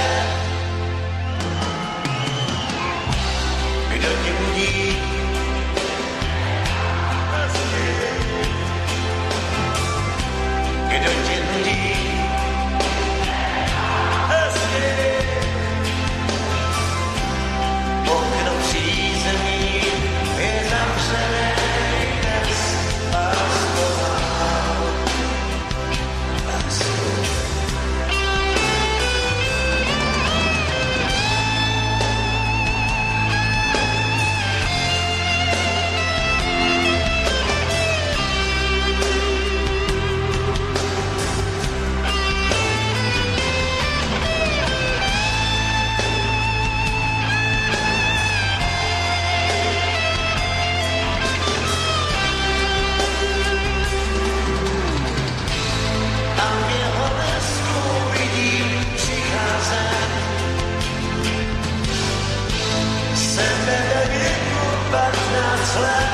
zlé.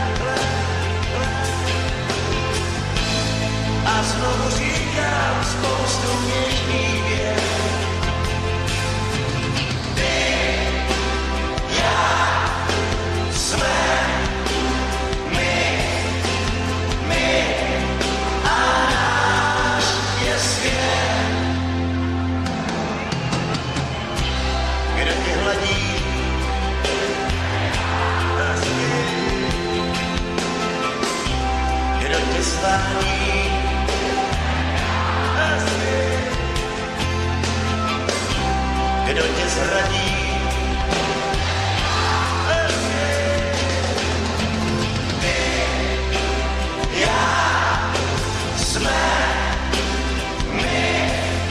A znovu říkám spoustu něžných vět. Ty, já, jsme, my a náš je svět. Kde tě hladí a zvěd, kdo tě svání a zvěd, kdo tě zradí a zvěd. Ty, já, jsme, my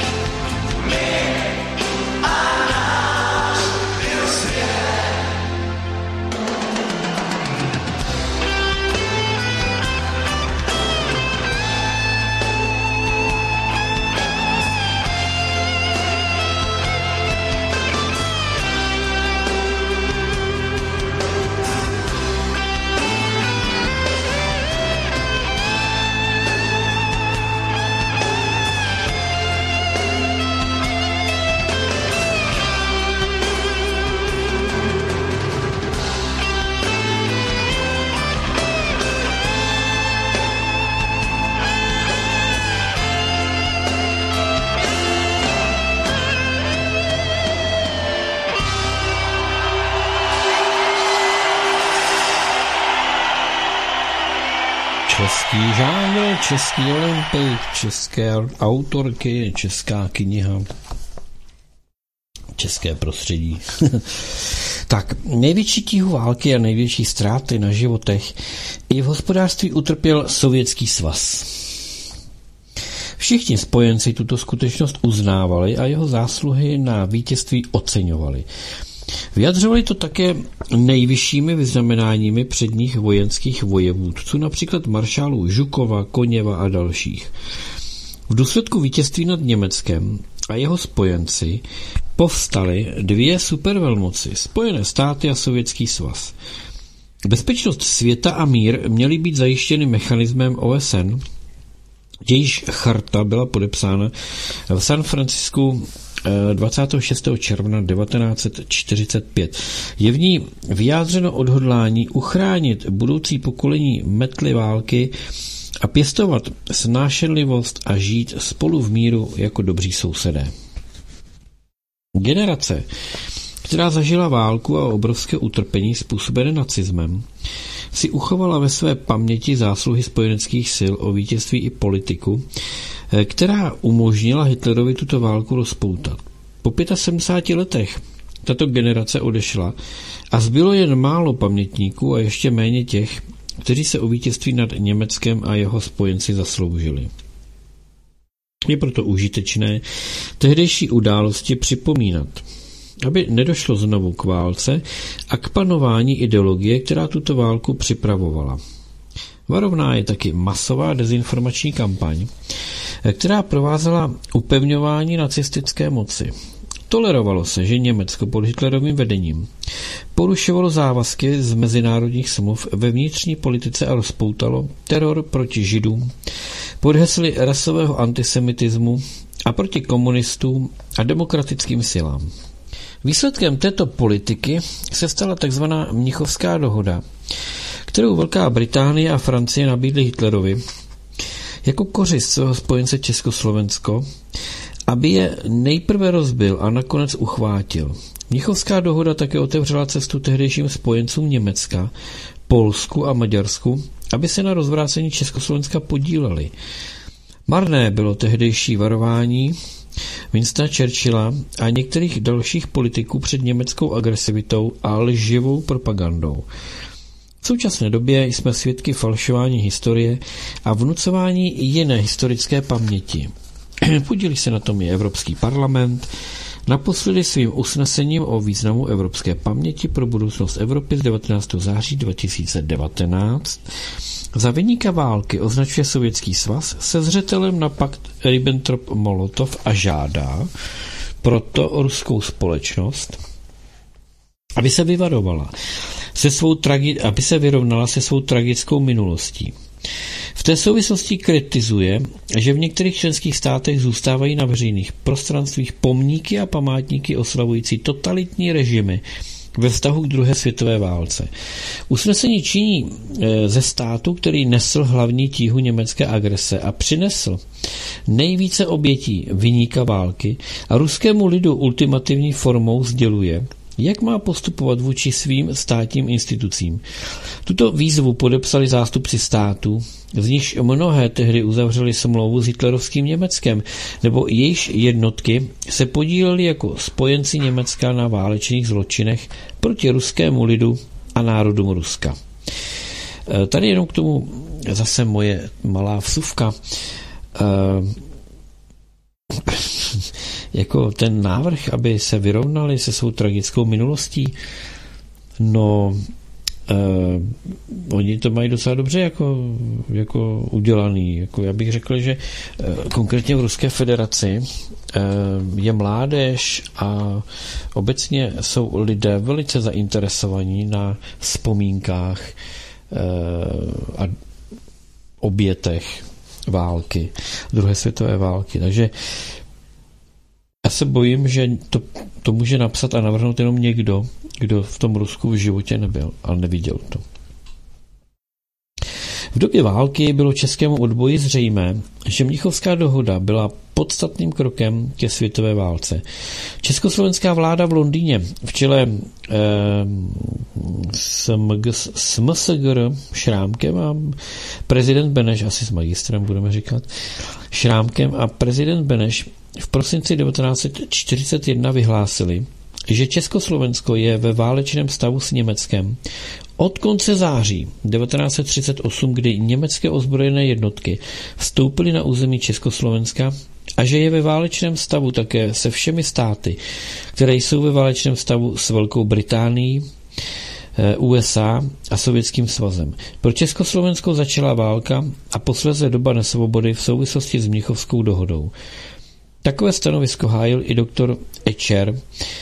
a náš je svět. Český žánr, český olympik, české autorky, česká kniha, české prostředí. Tak, největší tíhu války a největší ztráty na životech i v hospodářství utrpěl Sovětský svaz. Všichni spojenci tuto skutečnost uznávali a jeho zásluhy na vítězství oceňovali. Vyjadřovali to také nejvyššími vyznamenáními předních vojenských vojevůdců, například maršálů Žukova, Koněva a dalších. V důsledku vítězství nad Německem a jeho spojenci povstaly dvě supervelmoci, Spojené státy a Sovětský svaz. Bezpečnost světa a mír měly být zajištěny mechanismem OSN, jejíž charta byla podepsána v San Francisku 26. června 1945. Je v ní vyjádřeno odhodlání uchránit budoucí pokolení metly války a pěstovat snášenlivost a žít spolu v míru jako dobří sousedé. Generace, která zažila válku a obrovské utrpení způsobené nacismem, si uchovala ve své paměti zásluhy spojeneckých sil o vítězství i politiku, která umožnila Hitlerovi tuto válku rozpoutat. Po 75 letech tato generace odešla a zbylo jen málo pamětníků a ještě méně těch, kteří se o vítězství nad Německem a jeho spojenci zasloužili. Je proto užitečné tehdejší události připomínat, aby nedošlo znovu k válce a k panování ideologie, která tuto válku připravovala. Varovná je taky masová dezinformační kampaň, která provázela upevňování nacistické moci. Tolerovalo se, že Německo pod Hitlerovým vedením porušovalo závazky z mezinárodních smluv ve vnitřní politice a rozpoutalo teror proti Židům pod hesly rasového antisemitismu a proti komunistům a demokratickým silám. Výsledkem této politiky se stala tzv. Mnichovská dohoda, kterou Velká Británie a Francie nabídly Hitlerovi jako kořist svého spojence Československo, aby je nejprve rozbil a nakonec uchvátil. Mnichovská dohoda také otevřela cestu tehdejším spojencům Německa, Polsku a Maďarsku, aby se na rozvrácení Československa podíleli. Marné bylo tehdejší varování Winstona Churchilla a některých dalších politiků před německou agresivitou a lživou propagandou. V současné době jsme svědky falšování historie a vnucování jiné historické paměti. Podílí se na tom i Evropský parlament, naposledy svým usnesením o významu evropské paměti pro budoucnost Evropy z 19. září 2019 za viníka války označuje Sovětský svaz se zřetelem na pakt Ribbentrop-Molotov a žádá proto ruskou společnost, aby se vyvarovala aby se vyrovnala se svou tragickou minulostí. V té souvislosti kritizuje, že v některých členských státech zůstávají na veřejných prostranstvích pomníky a památníky oslavující totalitní režimy ve vztahu k druhé světové válce. Usnesení činí ze státu, který nesl hlavní tíhu německé agrese a přinesl nejvíce obětí viníka války a ruskému lidu ultimativní formou sděluje, jak má postupovat vůči svým státním institucím. Tuto výzvu podepsali zástupci států, z nichž mnohé tehdy uzavřeli smlouvu s hitlerovským Německem, nebo jejíž jednotky se podílely jako spojenci Německa na válečných zločinech proti ruskému lidu a národům Ruska. Tady jenom k tomu zase moje malá vsuvka. Jako ten návrh, aby se vyrovnali se svou tragickou minulostí, no oni to mají docela dobře jako udělaný. Jako já bych řekl, že konkrétně v Ruské federaci je mládež a obecně jsou lidé velice zainteresovaní na vzpomínkách a obětech války, druhé světové války. Takže já se bojím, že to může napsat a navrhnout jenom někdo, kdo v tom Rusku v životě nebyl a neviděl to. V době války bylo českému odboji zřejmé, že Mnichovská dohoda byla podstatným krokem ke světové válce. Československá vláda v Londýně v čele s MSGR Šrámkem a prezident Beneš, asi s magistrem budeme říkat, Šrámkem a prezident Beneš v prosinci 1941 vyhlásili, že Československo je ve válečném stavu s Německem od konce září 1938, kdy německé ozbrojené jednotky vstoupily na území Československa, a že je ve válečném stavu také se všemi státy, které jsou ve válečném stavu s Velkou Británií, USA a Sovětským svazem. Pro Československo začala válka a posléze doba nesvobody v souvislosti s Mnichovskou dohodou. Takové stanovisko hájil i doktor Ečer,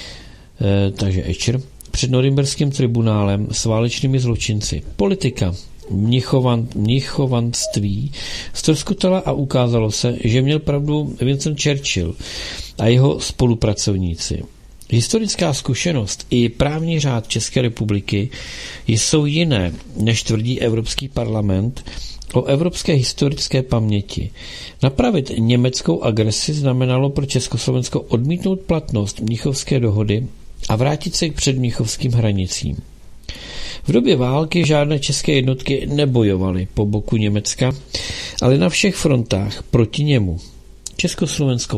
před norimberským tribunálem s válečnými zločinci. Politika mnichovanství ztroskotala a ukázalo se, že měl pravdu Winston Churchill a jeho spolupracovníci. Historická zkušenost i právní řád České republiky jsou jiné, než tvrdí Evropský parlament o evropské historické paměti. Napravit německou agresi znamenalo pro Československo odmítnout platnost Mnichovské dohody a vrátit se k předmnichovským hranicím. V době války žádné české jednotky nebojovaly po boku Německa, ale na všech frontách proti němu. Československo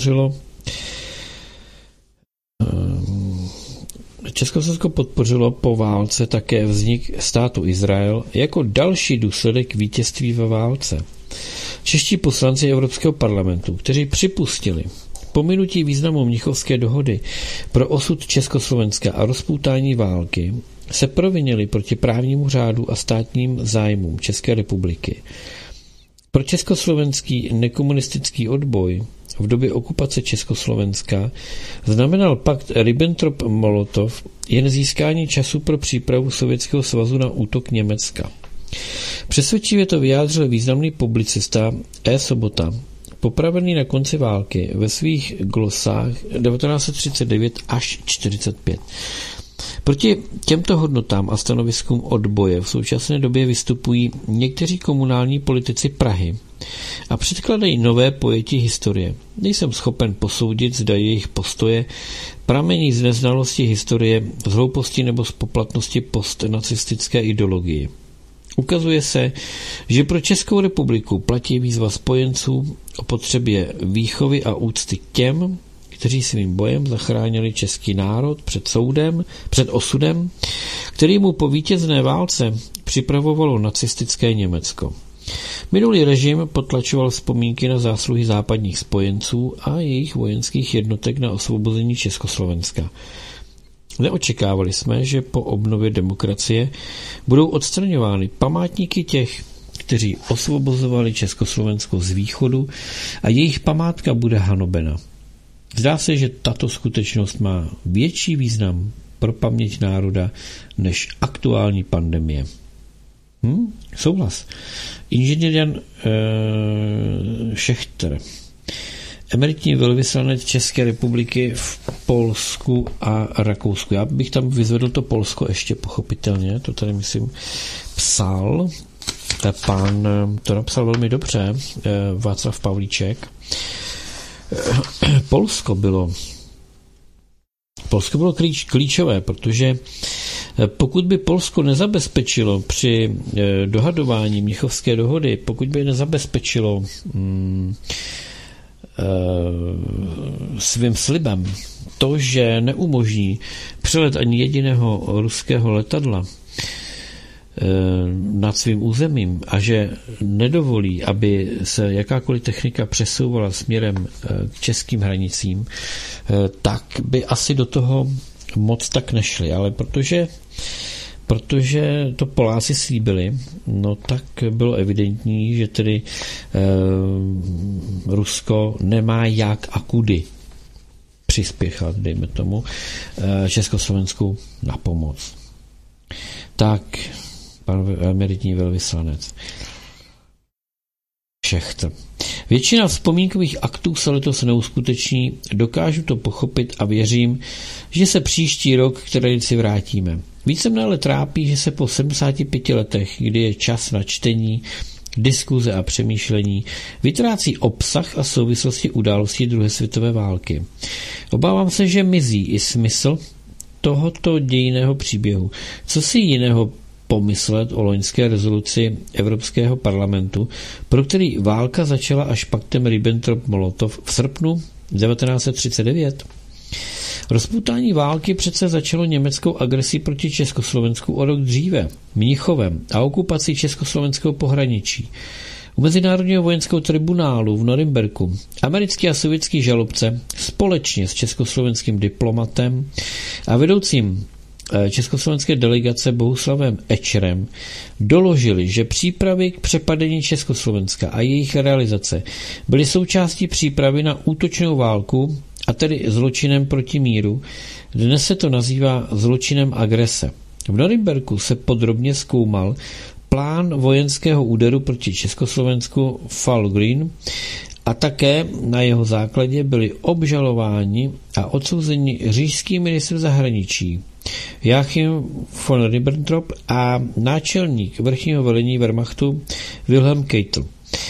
podpořilo po válce také vznik státu Izrael jako další důsledek vítězství ve válce. Čeští poslanci Evropského parlamentu, kteří připustili pominutí významu Mnichovské dohody pro osud Československa a rozpoutání války, se provinili proti právnímu řádu a státním zájmům České republiky. Pro československý nekomunistický odboj v době okupace Československa znamenal pakt Ribbentrop-Molotov jen získání času pro přípravu Sovětského svazu na útok Německa. Přesvědčivě to vyjádřil významný publicista E. Sobota, popravený na konci války ve svých glosách 1939 až 1945. Proti těmto hodnotám a stanoviskům odboje v současné době vystupují někteří komunální politici Prahy a předkladají nové pojetí historie. Nejsem schopen posoudit, zda jejich postoje pramení z neznalosti historie, z hlouposti nebo z poplatnosti postnacistické ideologii. Ukazuje se, že pro Českou republiku platí výzva spojenců o potřebě výchovy a úcty k těm, kteří svým bojem zachránili český národ před osudem, který mu po vítězné válce připravovalo nacistické Německo. Minulý režim potlačoval vzpomínky na zásluhy západních spojenců a jejich vojenských jednotek na osvobození Československa. Neočekávali jsme, že po obnově demokracie budou odstraňovány památníky těch, kteří osvobozovali Československo z východu a jejich památka bude hanobena. Zdá se, že tato skutečnost má větší význam pro paměť národa než aktuální pandemie. Souhlas. Inženýr Jan Šechter, emeritní velvyslanec České republiky v Polsku a Rakousku. Já bych tam vyzvedl to Polsko ještě pochopitelně, to tady myslím psal. Pán to napsal velmi dobře, Václav Pavlíček. Polsko bylo klíčové, protože pokud by Polsko nezabezpečilo při dohadování Mnichovské dohody, pokud by nezabezpečilo svým slibem to, že neumožní přelet ani jediného ruského letadla nad svým územím a že nedovolí, aby se jakákoliv technika přesouvala směrem k českým hranicím, tak by asi do toho moc tak nešli. Ale protože to Poláci slíbili, no tak bylo evidentní, že tedy Rusko nemá jak a kudy přispěchat, dejme tomu, Československu na pomoc. Tak pan emeritní velvyslanec Šechter. Většina vzpomínkových aktů se letos neuskuteční, dokážu to pochopit a věřím, že se příští rok k tradici vrátíme. Více mne ale trápí, že se po 75 letech, kdy je čas na čtení, diskuze a přemýšlení, vytrácí obsah a souvislosti událostí druhé světové války. Obávám se, že mizí i smysl tohoto dějinného příběhu. Co si jiného pomyslet o loňské rezoluci Evropského parlamentu, pro který válka začala až paktem Ribbentrop-Molotov v srpnu 1939? Rozpoutání války přece začalo německou agresí proti Československu o rok dříve, Mnichovem a okupací československého pohraničí. U Mezinárodního vojenského tribunálu v Norimberku americký a sovětský žalobce společně s československým diplomatem a vedoucím československé delegace Bohuslavem Ečerem doložili, že přípravy k přepadení Československa a jejich realizace byly součástí přípravy na útočnou válku, a tedy zločinem proti míru. Dnes se to nazývá zločinem agrese. V Norimberku se podrobně zkoumal plán vojenského úderu proti Československu Fall Green a také na jeho základě byli obžalováni a odsouzeni říšský ministr zahraničí Joachim von Ribbentrop a náčelník vrchního velení Wehrmachtu Wilhelm Keitel.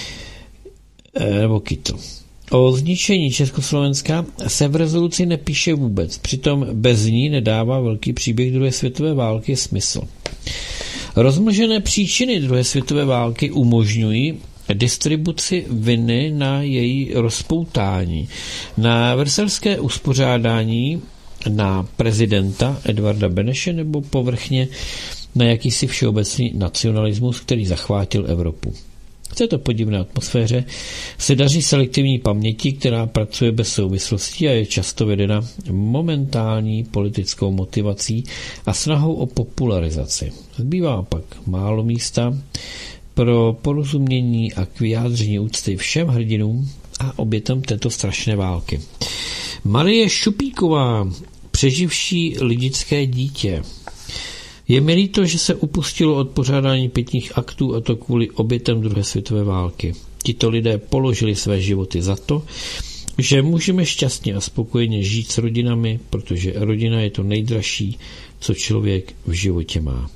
O zničení Československa se v rezoluci nepíše vůbec, přitom bez ní nedává velký příběh druhé světové války smysl. Rozmlžené příčiny druhé světové války umožňují distribuci viny na její rozpoutání, na versailské uspořádání, na prezidenta Edvarda Beneše nebo povrchně na jakýsi všeobecný nacionalismus, který zachvátil Evropu. V této podivné atmosféře se daří selektivní paměti, která pracuje bez souvislostí a je často vedena momentální politickou motivací a snahou o popularizaci. Zbývá pak málo místa pro porozumění a k vyjádření úcty všem hrdinům a obětem této strašné války. Marie Šupíková, přeživší lidické dítě. Je mi líto, že se upustilo od pořádání pietních aktů, a to kvůli obětem druhé světové války. Tito lidé položili své životy za to, že můžeme šťastně a spokojeně žít s rodinami, protože rodina je to nejdražší, co člověk v životě má.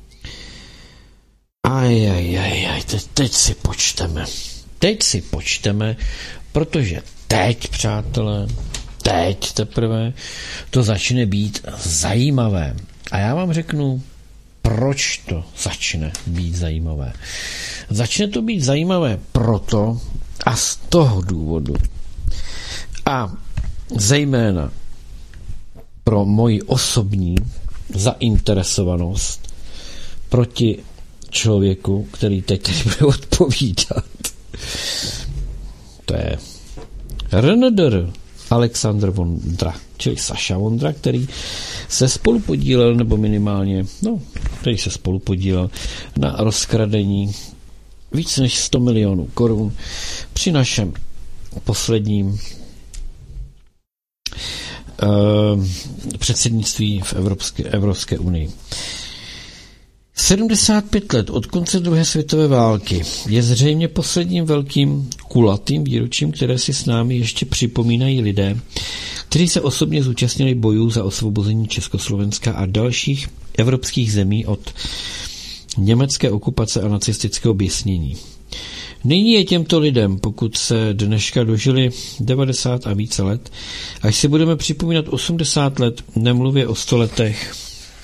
Teď si počteme, protože teď, přátelé, teď teprve to začne být zajímavé. A já vám řeknu, proč to začne být zajímavé. Začne to být zajímavé proto a z toho důvodu. A zejména pro moji osobní zainteresovanost proti člověku, který teď bude odpovídat. To je RNDR Alexandr Vondra, čili Saša Vondra, který se spolupodílel, nebo minimálně, který se spolupodílel na rozkradení víc než 100 milionů korun při našem posledním předsednictví v Evropské unii. 75 let od konce druhé světové války je zřejmě posledním velkým kulatým výročím, které si s námi ještě připomínají lidé, kteří se osobně zúčastnili bojů za osvobození Československa a dalších evropských zemí od německé okupace a nacistického běsnění. Nyní je těmto lidem, pokud se dneška dožili 90 a více let, až si budeme připomínat 80 let, nemluvě o 100 letech,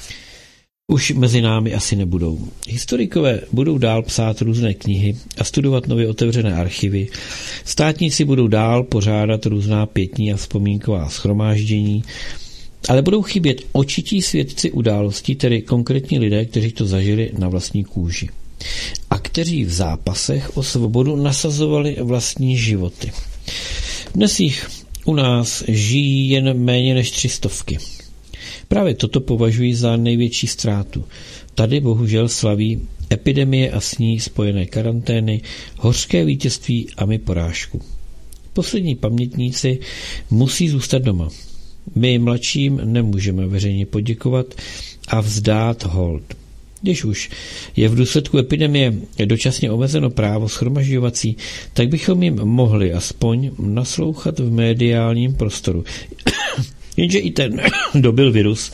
už mezi námi asi nebudou. Historikové budou dál psát různé knihy a studovat nově otevřené archivy. Státníci budou dál pořádat různá pietní a vzpomínková shromáždění, ale budou chybět očití svědci událostí, tedy konkrétní lidé, kteří to zažili na vlastní kůži a kteří v zápasech o svobodu nasazovali vlastní životy. Dnes jich u nás žijí jen méně než 300. Právě toto považuji za největší ztrátu. Tady bohužel slaví epidemie a s ní spojené karantény, hořké vítězství a my porážku. Poslední pamětníci musí zůstat doma. My mladším nemůžeme veřejně poděkovat a vzdát hold. Když už je v důsledku epidemie dočasně omezeno právo shromažďovací, tak bychom jim mohli aspoň naslouchat v mediálním prostoru. Jenže i ten dobyl virus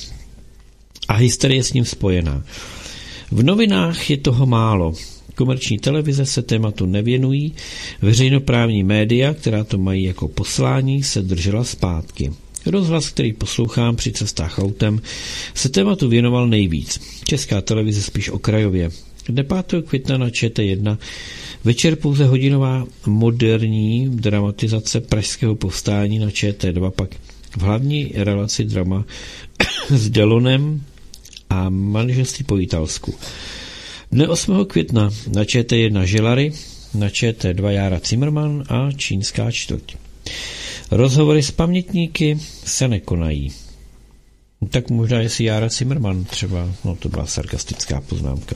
a hysterie s ním spojená. V novinách je toho málo. Komerční televize se tématu nevěnují, veřejnoprávní média, která to mají jako poslání, se držela zpátky. Rozhlas, který poslouchám při cestách autem, se tématu věnoval nejvíc. Česká televize spíš okrajově. Dne 5. května na ČT1 večer pouze hodinová moderní dramatizace pražského povstání, na ČT2 pak v hlavní relaci drama s Delonem a manželství po italsku. Dne 8. května na ČT1 Žilary, na ČT2 Jára Cimrman a Čínská čtvrť. Rozhovory s pamětníky se nekonají. Tak možná jestli Jára Cimrman třeba, no to byla sarkastická poznámka.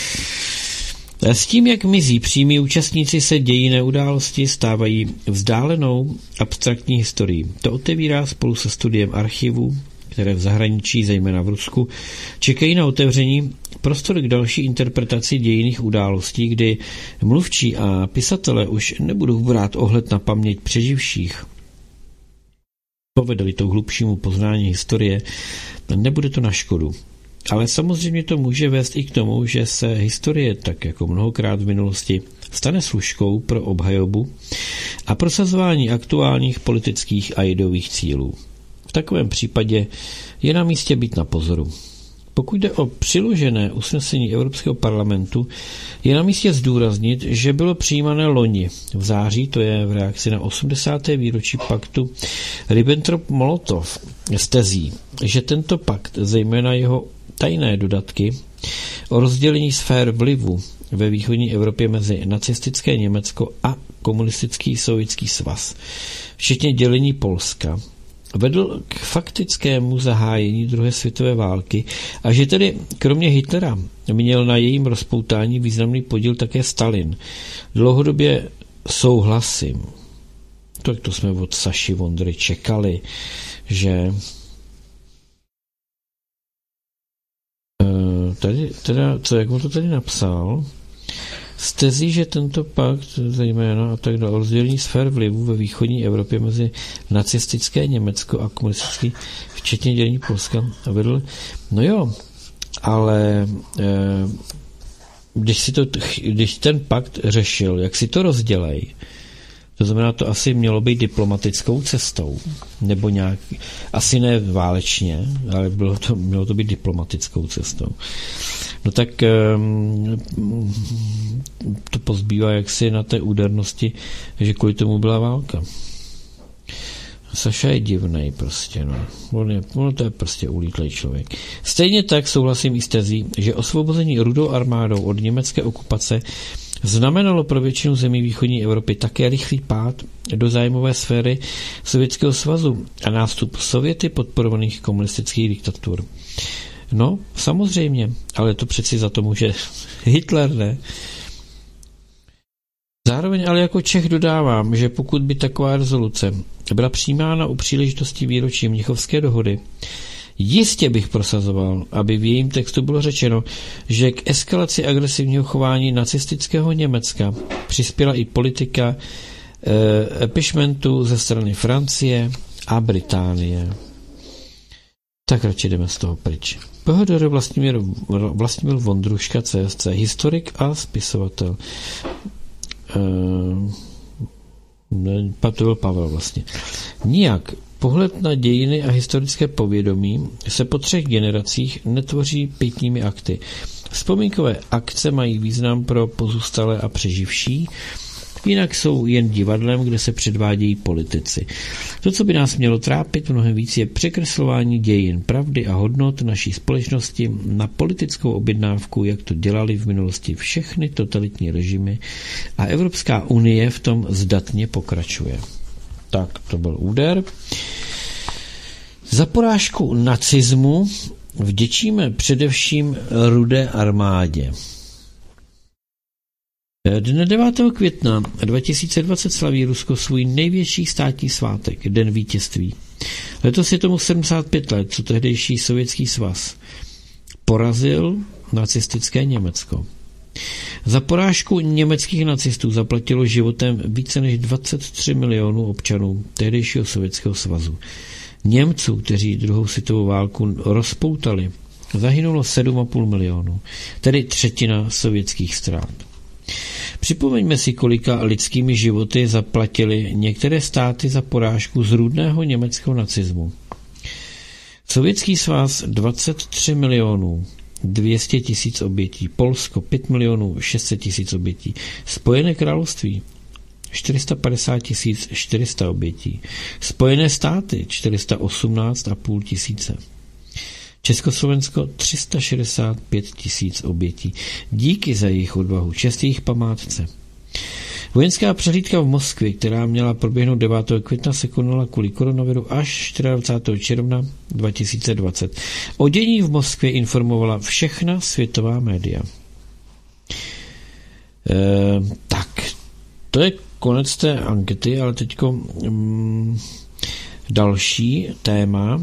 S tím, jak mizí přímí účastníci, se dějinné události stávají vzdálenou abstraktní historií. To otevírá spolu se studiem archivů, které v zahraničí, zejména v Rusku, čekají na otevření prostor k další interpretaci dějinných událostí, kdy mluvčí a pisatelé už nebudou brát ohled na paměť přeživších. Povedeli to hlubšímu poznání historie, nebude to na škodu. Ale samozřejmě to může vést i k tomu, že se historie, tak jako mnohokrát v minulosti, stane služkou pro obhajobu a prosazování aktuálních politických a ideových cílů. V takovém případě je na místě být na pozoru. Pokud jde o přiložené usnesení Evropského parlamentu, je na místě zdůraznit, že bylo přijímané loni v září, to je v reakci na 80. výročí paktu Ribbentrop-Molotov s tezí, že tento pakt, zejména jeho tajné dodatky o rozdělení sfér vlivu ve východní Evropě mezi nacistické Německo a komunistický Sovětský svaz, včetně dělení Polska, vedl k faktickému zahájení druhé světové války a že tedy kromě Hitlera měl na jejím rozpoutání významný podíl také Stalin. Dlouhodobě souhlasím. To jsme od Saši Vondry čekali, že tady, teda, co, jak mu to tady napsal, s tezí, že tento pakt, zejména a tak dále, rozdělení sfér vlivu ve východní Evropě mezi nacistické Německo a komunistický, včetně dělení Polska, vedl. No jo, ale když ten pakt řešil, jak si to rozdělej, to znamená, to asi mělo být diplomatickou cestou, nebo nějak, asi ne válečně, ale mělo to být diplomatickou cestou. No tak to pozbývá jaksi na té údernosti, že kvůli tomu byla válka. Saša je divnej prostě, no. Ono to je prostě ulítlej člověk. Stejně tak souhlasím i s tezí, že osvobození Rudou armádou od německé okupace znamenalo pro většinu zemí východní Evropy také rychlý pád do zájmové sféry Sovětského svazu a nástup Sověty podporovaných komunistických diktatur. No, samozřejmě, ale to přeci za to může Hitler, ne? Zároveň ale jako Čech dodávám, že pokud by taková rezoluce byla přijímána u příležitosti výročí Mnichovské dohody, jistě bych prosazoval, aby v jejím textu bylo řečeno, že k eskalaci agresivního chování nacistického Německa přispěla i politika epishmentu ze strany Francie a Británie. Tak radši jdeme z toho pryč. PHDR Vlastimil Vondruška, CSC, historik a spisovatel. To byl Pavel vlastně. Nijak pohled na dějiny a historické povědomí se po 3 generacích netvoří pietními akty. Vzpomínkové akce mají význam pro pozůstalé a přeživší, jinak jsou jen divadlem, kde se předvádějí politici. To, co by nás mělo trápit mnohem víc, je překreslování dějin, pravdy a hodnot naší společnosti na politickou objednávku, jak to dělali v minulosti všechny totalitní režimy, a Evropská unie v tom zdatně pokračuje. Tak, to byl úder. Za porážku nacismu vděčíme především Rudé armádě. Dne 9. května 2020 slaví Rusko svůj největší státní svátek, Den vítězství. Letos je tomu 75 let, co tehdejší Sovětský svaz porazil nacistické Německo. Za porážku německých nacistů zaplatilo životem více než 23 milionů občanů tehdejšího Sovětského svazu. Němců, kteří druhou světovou válku rozpoutali, zahynulo 7,5 milionů, tedy 1/3 sovětských ztrát. Připomeňme si, kolika lidskými životy zaplatili některé státy za porážku zrůdného německého nacismu. Sovětský svaz 23 milionů 200 tisíc obětí, Polsko 5 milionů 600 tisíc obětí, Spojené království 450 400 obětí, Spojené státy 418,5 tisíce, Československo 365 tisíc obětí. Díky za jejich odvahu, čest jejich památce. Vojenská přehlídka v Moskvě, která měla proběhnout 9. května, se konala kvůli koronaviru až 24. června 2020. O dění v Moskvě informovala všechna světová média. Tak, to je konec té ankety, ale teďko další téma.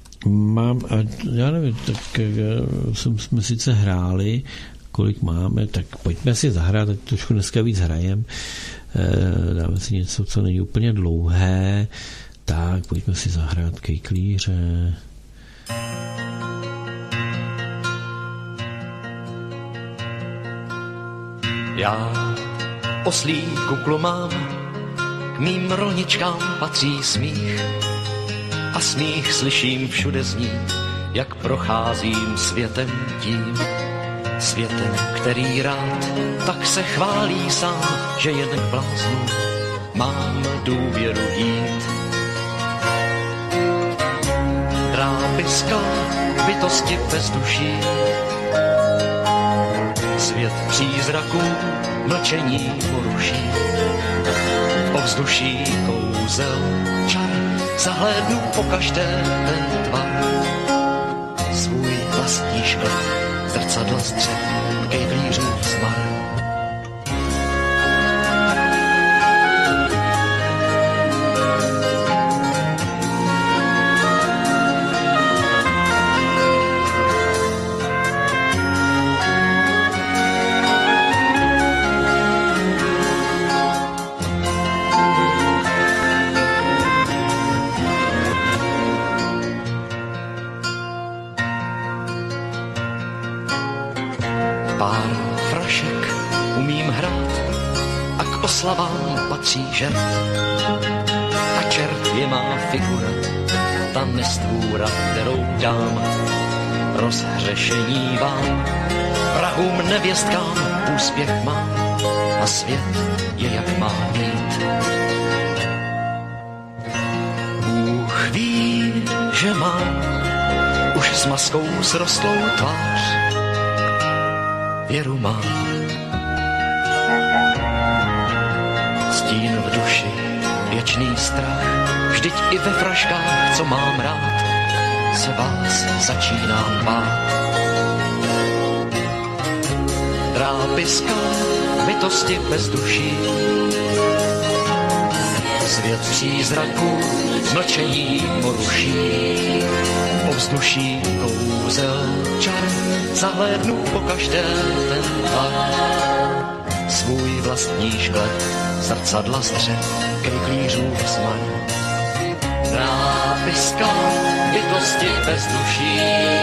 Já nevím, tak jsme sice hráli, kolik máme, tak pojďme si zahrát, ať trošku dneska víc hrajem. Dáme si něco, co není úplně dlouhé. Tak, pojďme si zahrát Kejklíře. Já oslí kuklu mám, k mým rolničkám patří smích. A smích slyším všude znít, jak procházím světem tím. Světem, který rád tak se chválí sám, že jen k bláznům mám důvěru jít. Trápiska bytosti bez duší, svět přízraků mlčení poruší. V ovzduší kouzel čar, zahlédnu pokaždé ten tvar. Svůj vlastní škla, zrcadla střed, kejklířův smar. Pár frašek umím hrát a k oslavám patří žert. A čert je má figura, ta nestvůra, kterou dám rozhřešení vám. Vrahům nevěstkám úspěch má a svět je jak má být. Bůh ví, že mám už s maskou srostlou tvář. Věru mám, stín v duši, věčný strach, vždyť i ve fraškách, co mám rád, se vás začínám bát. Trápiska bytosti bez duší, Svět přízraků mlčení poruší, ovzduší kouzel čar, zahlédnu pokaždé ten tvar. Svůj vlastní šklep, zrcadla střed, kejklířův smar. Nápiska bytosti bez duší,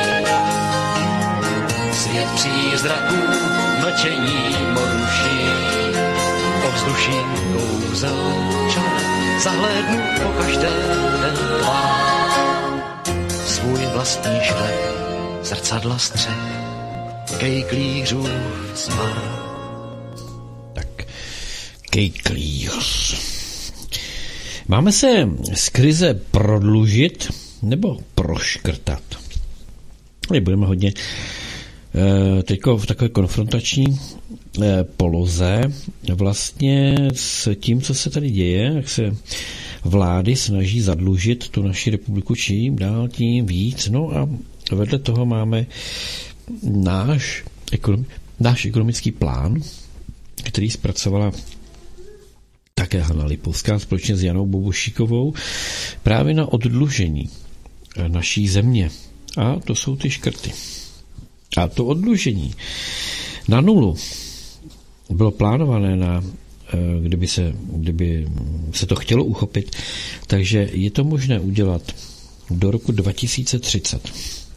svět přízraků mlčení poruší, ovzduší kouzel čar, zahlédnu pokaždé ten tvar. Svůj vlastní šlep, zrcadla střed, kejklířův smar. Tak, kejklíř. Máme se z krize prodlužit nebo proškrtat? Budeme hodně teďko v takové konfrontační poloze vlastně s tím, co se tady děje, jak se vlády snaží zadlužit tu naši republiku čím dál tím víc. No a vedle toho máme náš ekonomický plán, který zpracovala také Hana Lipovská společně s Janou Bobošíkovou právě na oddlužení naší země. A to jsou ty škrty. A to oddlužení na nulu bylo plánované kdyby se to chtělo uchopit, takže je to možné udělat do roku 2030.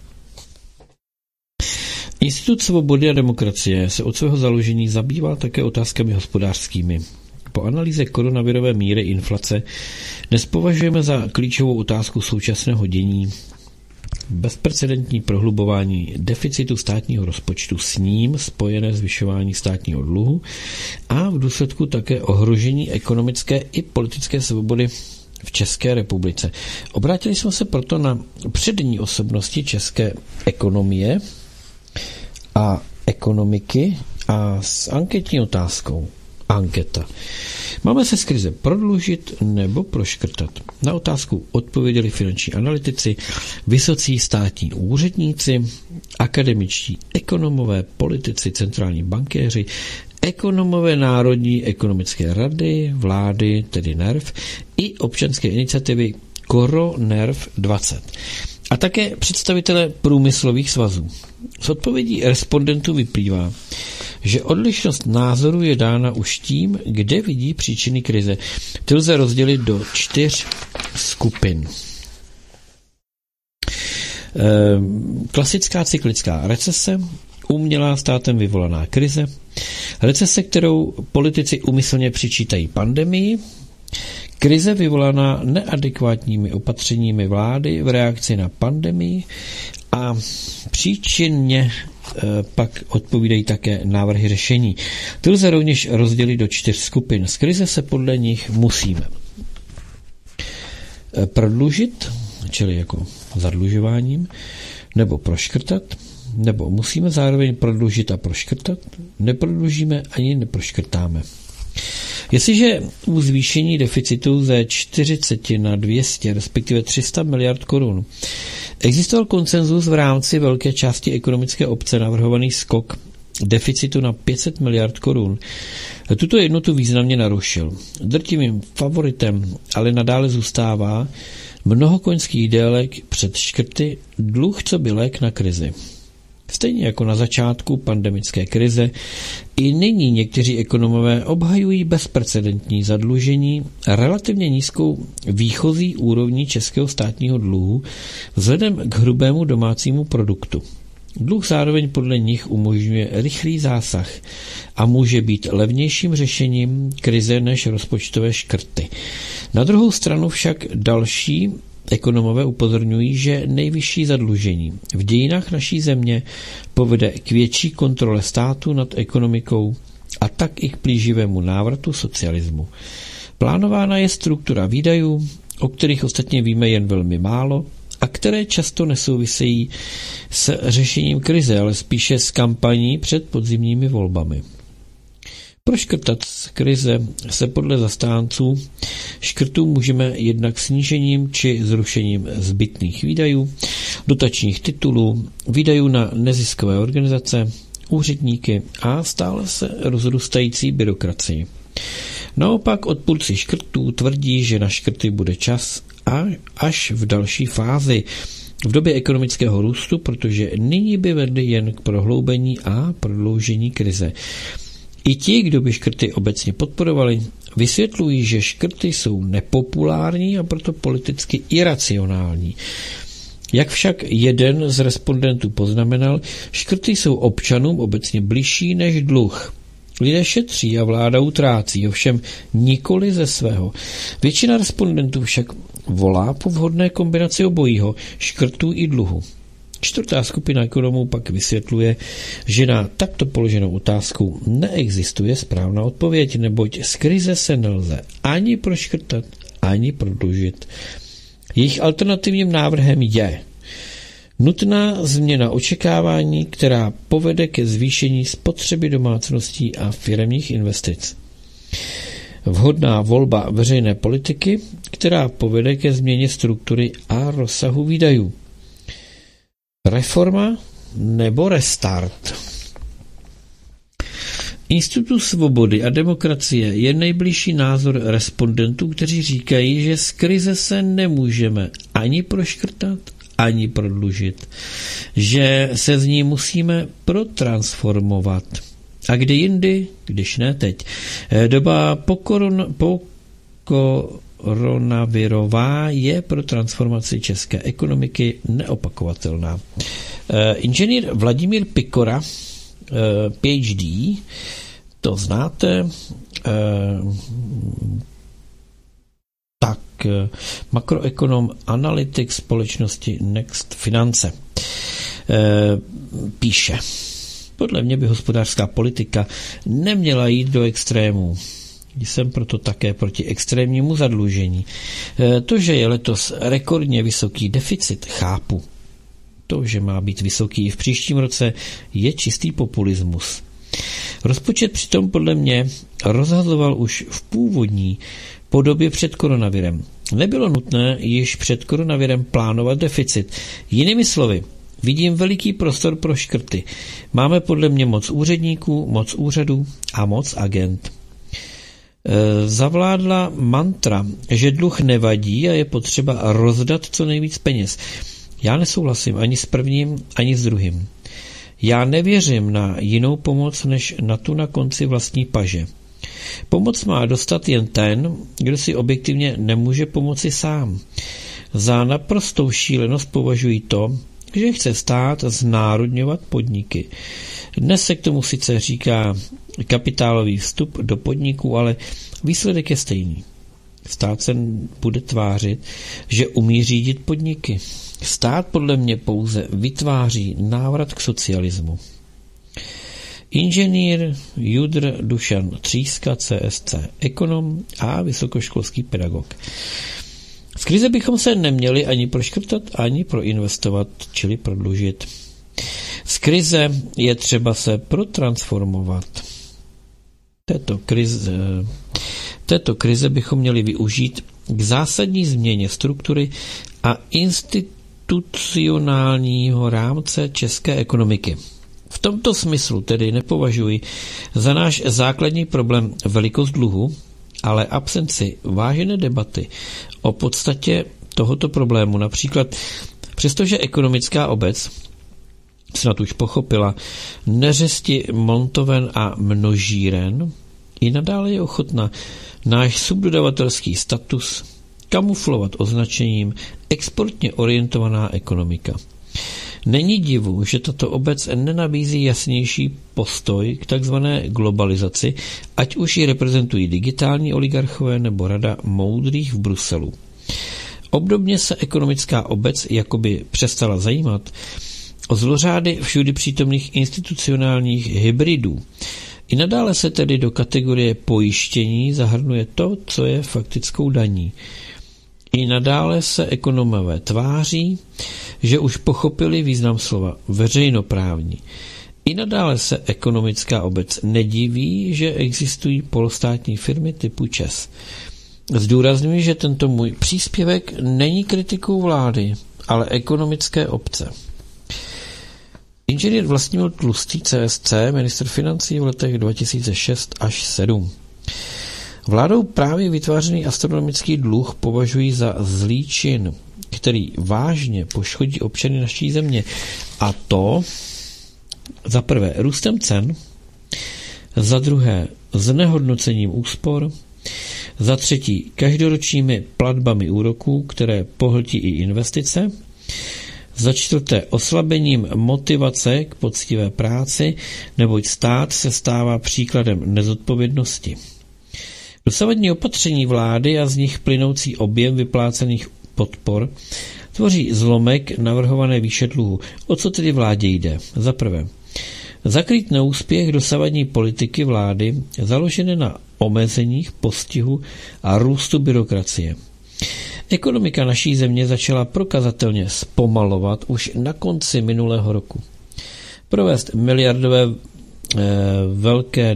Institut svobody a demokracie se od svého založení zabývá také otázkami hospodářskými. Po analýze koronavirové míry inflace dnes považujeme za klíčovou otázku současného dění bezprecedentní prohlubování deficitu státního rozpočtu, s ním spojené zvyšování státního dluhu a v důsledku také ohrožení ekonomické i politické svobody v České republice. Obrátili jsme se proto na přední osobnosti české ekonomie a ekonomiky a s anketní otázkou. Anketa. Máme se z krize prodlužit nebo proškrtat? Na otázku odpověděli finanční analytici, vysocí státní úředníci, akademičtí ekonomové, politici, centrální bankéři, ekonomové Národní ekonomické rady, vlády, tedy NERV, i občanské iniciativy KoroNERV 20. A také představitelé průmyslových svazů. Z odpovědí respondentů vyplývá, že odlišnost názoru je dána už tím, kde vidí příčiny krize. Ty lze rozdělit do 4 skupin. Klasická cyklická recese, umělá státem vyvolaná krize, recese, kterou politici úmyslně přičítají pandemii, krize vyvolaná neadekvátními opatřeními vlády v reakci na pandemii a příčinně pak odpovídají také návrhy řešení. Ty lze rovněž rozdělit do 4 skupin. Z krize se podle nich musíme prodlužit, čili jako zadlužováním, nebo proškrtat, nebo musíme zároveň prodlužit a proškrtat, neprodlužíme ani neproškrtáme. Jestliže u zvýšení deficitu ze 40 na 200, respektive 300 miliard korun, existoval konsenzus v rámci velké části ekonomické obce navrhovaný skok deficitu na 500 miliard korun, tuto jednotu významně narušil. Drtivým favoritem ale nadále zůstává mnoho koňských délek před škrty, dluh co by lék na krizi. Stejně jako na začátku pandemické krize, i nyní někteří ekonomové obhajují bezprecedentní zadlužení relativně nízkou výchozí úrovní českého státního dluhu vzhledem k hrubému domácímu produktu. Dluh zároveň podle nich umožňuje rychlý zásah a může být levnějším řešením krize než rozpočtové škrty. Na druhou stranu však další ekonomové upozorňují, že nejvyšší zadlužení v dějinách naší země povede k větší kontrole státu nad ekonomikou a tak i k plíživému návratu socialismu. Plánována je struktura výdajů, o kterých ostatně víme jen velmi málo a které často nesouvisejí s řešením krize, ale spíše s kampaní před podzimními volbami. Proškrtat z krize se podle zastánců škrtů můžeme jednak snížením či zrušením zbytných výdajů, dotačních titulů, výdajů na neziskové organizace, úředníky a stále se rozrůstající byrokracii. Naopak odpůrci škrtů tvrdí, že na škrty bude čas až v další fázi, v době ekonomického růstu, protože nyní by vedly jen k prohloubení a prodloužení krize. I ti, kdo by škrty obecně podporovali, vysvětlují, že škrty jsou nepopulární a proto politicky iracionální. Jak však jeden z respondentů poznamenal, škrty jsou občanům obecně bližší než dluh. Lidé šetří a vláda utrácí, ovšem nikoli ze svého. Většina respondentů však volá po vhodné kombinaci obojího, škrtů i dluhu. Čtvrtá skupina ekonomů pak vysvětluje, že na takto položenou otázku neexistuje správná odpověď, neboť z krize se nelze ani proškrtat, ani prodlužit. Jejich alternativním návrhem je nutná změna očekávání, která povede ke zvýšení spotřeby domácností a firemních investic. Vhodná volba veřejné politiky, která povede ke změně struktury a rozsahu výdajů. Reforma nebo restart. Institut svobody a demokracie je nejbližší názor respondentů, kteří říkají, že z krize se nemůžeme ani proškrtat, ani prodlužit, že se z ní musíme protransformovat. A kdy jindy, když ne teď. Doba po koronavirová je pro transformaci české ekonomiky neopakovatelná. Inženýr Vladimír Pikora, PhD, to znáte, tak makroekonom, analytik společnosti Next Finance, píše: podle mě by hospodářská politika neměla jít do extrémů. Jsem proto také proti extrémnímu zadlužení. To, že je letos rekordně vysoký deficit, chápu. To, že má být vysoký i v příštím roce, je čistý populismus. Rozpočet přitom podle mě rozhazoval už v původní podobě před koronavirem. Nebylo nutné již před koronavirem plánovat deficit. Jinými slovy, vidím veliký prostor pro škrty. Máme podle mě moc úředníků, moc úřadů a moc agent. Zavládla mantra, že dluh nevadí a je potřeba rozdat co nejvíc peněz. Já nesouhlasím ani s prvním, ani s druhým. Já nevěřím na jinou pomoc, než na tu na konci vlastní paže. Pomoc má dostat jen ten, kdo si objektivně nemůže pomoci sám. Za naprostou šílenost považuji to, že chce stát znárodňovat podniky. Dnes se k tomu sice říká kapitálový vstup do podniků, ale výsledek je stejný. Stát se bude tvářit, že umí řídit podniky. Stát podle mě pouze vytváří návrat k socialismu. Inženýr Judr Dušan Tříska, CSC, ekonom a vysokoškolský pedagog. Z krize bychom se neměli ani proškrtat, ani proinvestovat, čili prodlužit. Z krize je třeba se protransformovat. Této krize bychom měli využít k zásadní změně struktury a institucionálního rámce české ekonomiky. V tomto smyslu tedy nepovažuji za náš základní problém velikost dluhu, ale absenci vážené debaty o podstatě tohoto problému. Například, přestože ekonomická obec snad už pochopila neřesti montoven a množíren, i nadále je ochotna náš subdodavatelský status kamuflovat označením exportně orientovaná ekonomika. Není divu, že tato obec nenabízí jasnější postoj k takzvané globalizaci, ať už ji reprezentují digitální oligarchové nebo rada moudrých v Bruselu. Obdobně se ekonomická obec jakoby přestala zajímat o zlořády všudy přítomných institucionálních hybridů. I nadále se tedy do kategorie pojištění zahrnuje to, co je faktickou daní. I nadále se ekonomové tváří, že už pochopili význam slova veřejnoprávní. I nadále se ekonomická obec nediví, že existují polostátní firmy typu ČEZ. Zdůrazňuji, že tento můj příspěvek není kritikou vlády, ale ekonomické obce. Inženýr Vlastimil Tlustý, CSC, ministr financí v letech 2006 až 2007. Vládou právě vytvářený astronomický dluh považují za zlý čin, který vážně poškodí občany naší země. A to za prvé růstem cen, za druhé znehodnocením úspor, za třetí každoročními platbami úroků, které pohltí i investice, za čtvrté oslabením motivace k poctivé práci, neboť stát se stává příkladem nezodpovědnosti. Dosavadní opatření vlády a z nich plynoucí objem vyplácených podpor tvoří zlomek navrhované výše dluhu. O co tedy vládě jde? Za prvé, zakrýt neúspěch dosavadní politiky vlády založené na omezeních, postihu a růstu byrokracie. Ekonomika naší země začala prokazatelně zpomalovat už na konci minulého roku. Provést miliardové velké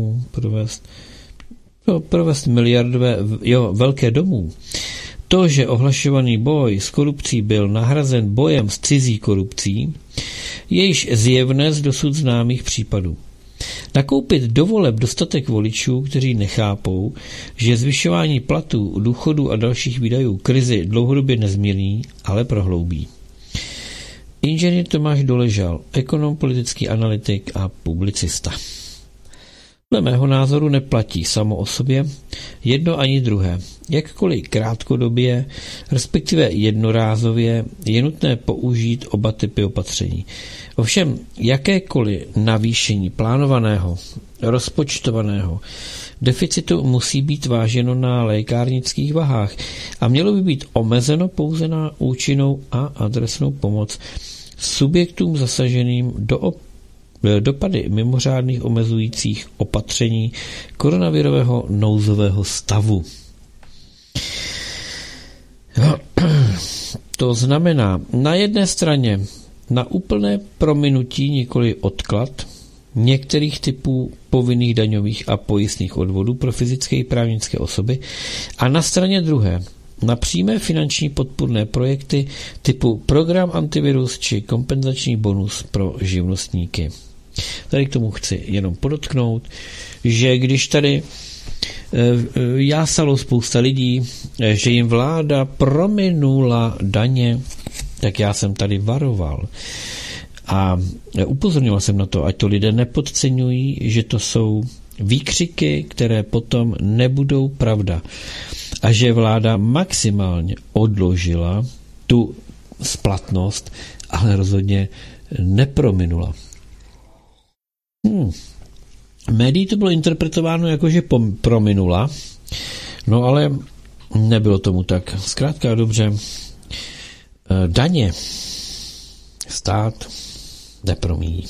domů. To, že ohlašovaný boj s korupcí byl nahrazen bojem s cizí korupcí, je již zjevné z dosud známých případů. Nakoupit do voleb dostatek voličů, kteří nechápou, že zvyšování platů, důchodů a dalších výdajů krizi dlouhodobě nezmírní, ale prohloubí. Inženýr Tomáš Doležal, ekonom, politický analytik a publicista. Dle mého názoru neplatí samo o sobě jedno ani druhé. Jakkoliv krátkodobě, respektive jednorázově, je nutné použít oba typy opatření. Ovšem, jakékoliv navýšení plánovaného, rozpočtovaného deficitu musí být váženo na lékárnických vahách a mělo by být omezeno pouze na účinnou a adresnou pomoc subjektům zasaženým dopady mimořádných omezujících opatření koronavirového nouzového stavu. To znamená na jedné straně na úplné prominutí, nikoli odklad některých typů povinných daňových a pojistných odvodů pro fyzické i právnické osoby a na straně druhé na přímé finanční podpůrné projekty typu program antivirus či kompenzační bonus pro živnostníky. Tady k tomu chci jenom podotknout, že když tady jásalo spousta lidí, že jim vláda prominula daně, tak já jsem tady varoval a upozorňoval jsem na to, ať to lidé nepodceňují, že to jsou výkřiky, které potom nebudou pravda a že vláda maximálně odložila tu splatnost, ale rozhodně neprominula. Médií to bylo interpretováno jako, že prominula, no ale nebylo tomu tak. Zkrátka a dobře, daně stát nepromíjí.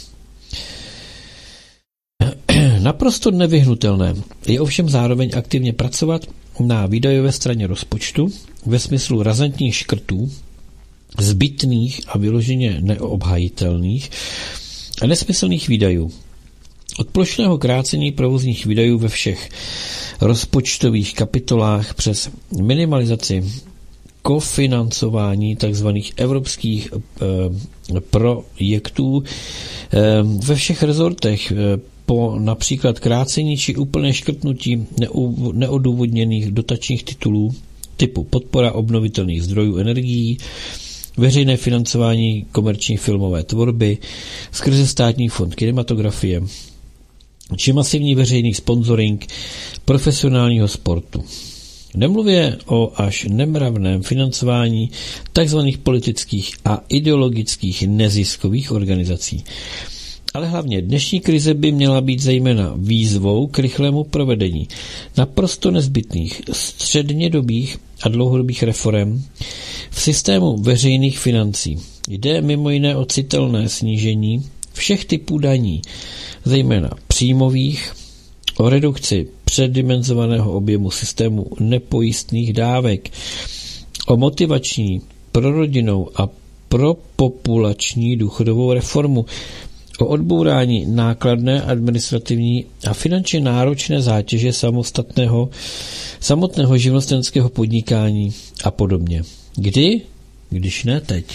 Naprosto nevyhnutelné je ovšem zároveň aktivně pracovat na výdajové straně rozpočtu ve smyslu razantních škrtů, zbytných a vyloženě neobhajitelných a nesmyslných výdajů. Od plošného krácení provozních výdajů ve všech rozpočtových kapitolách přes minimalizaci kofinancování tzv. Evropských projektů ve všech rezortech po například krácení či úplné škrtnutí neodůvodněných dotačních titulů typu podpora obnovitelných zdrojů energií, veřejné financování komerční filmové tvorby skrze státní fond kinematografie či masivní veřejný sponsoring profesionálního sportu. Nemluvě o až nemravném financování tzv. Politických a ideologických neziskových organizací. Ale hlavně dnešní krize by měla být zejména výzvou k rychlému provedení naprosto nezbytných střednědobých a dlouhodobých reforem v systému veřejných financí. Jde mimo jiné o citelné snížení všech typů daní, zejména příjmových, o redukci předimenzovaného objemu systému nepojistných dávek, o motivační, prorodinnou a propopulační důchodovou reformu, o odbourání nákladné administrativní a finančně náročné zátěže samotného živnostenského podnikání a podobně. Kdy? Když ne teď.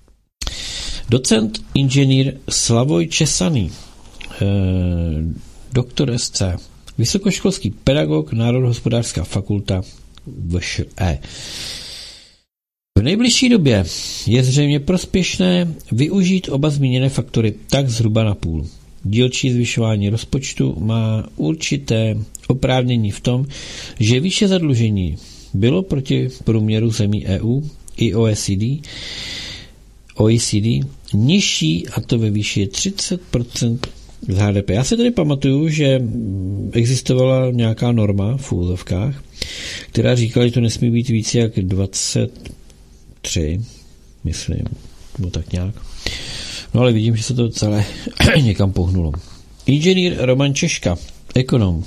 Docent inženýr Slavoj Česaný, doktor SC, vysokoškolský pedagog, Národohospodářská fakulta VŠE. V nejbližší době je zřejmě prospěšné využít oba zmíněné faktory tak zhruba na půl. Dílčí zvyšování rozpočtu má určité oprávnění v tom, že výše zadlužení bylo proti průměru zemí EU i OECD nižší, a to ve výši 30% z HDP. Já si tady pamatuju, že existovala nějaká norma v úzovkách, která říkala, že to nesmí být víc jak 23, myslím, nebo tak nějak. No ale vidím, že se to celé někam pohnulo. Inženýr Roman Češka, ekonom.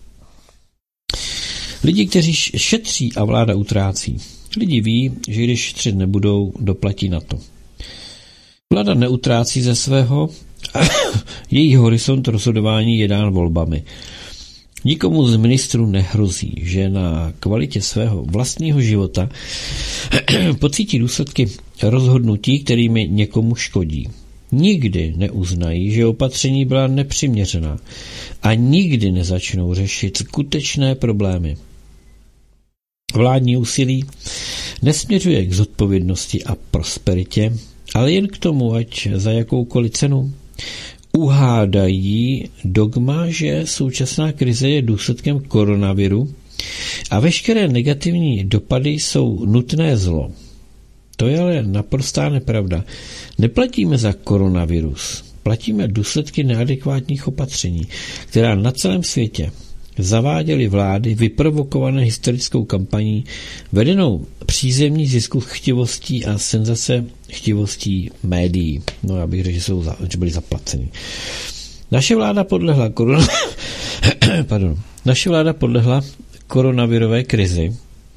Lidi, kteří šetří a vláda utrácí. Lidi ví, že když šetřit nebudou, doplatí na to. Vláda neutrácí ze svého a její horizont rozhodování je dán volbami. Nikomu z ministrů nehrozí, že na kvalitě svého vlastního života pocítí důsledky rozhodnutí, kterými někomu škodí. Nikdy neuznají, že opatření byla nepřiměřená a nikdy nezačnou řešit skutečné problémy. Vládní úsilí nesměřuje k zodpovědnosti a prosperitě, ale jen k tomu, ať za jakoukoliv cenu uhádají dogma, že současná krize je důsledkem koronaviru a veškeré negativní dopady jsou nutné zlo. To je ale naprostá nepravda. Neplatíme za koronavirus, platíme důsledky neadekvátních opatření, která na celém světě zaváděly vlády vyprovokované historickou kampaní vedenou přízemní ziskuchtivostí a senzace chtivostí médií. No já bych řekl, že byli zaplaceni. Naše vláda podlehla koronavirové krizi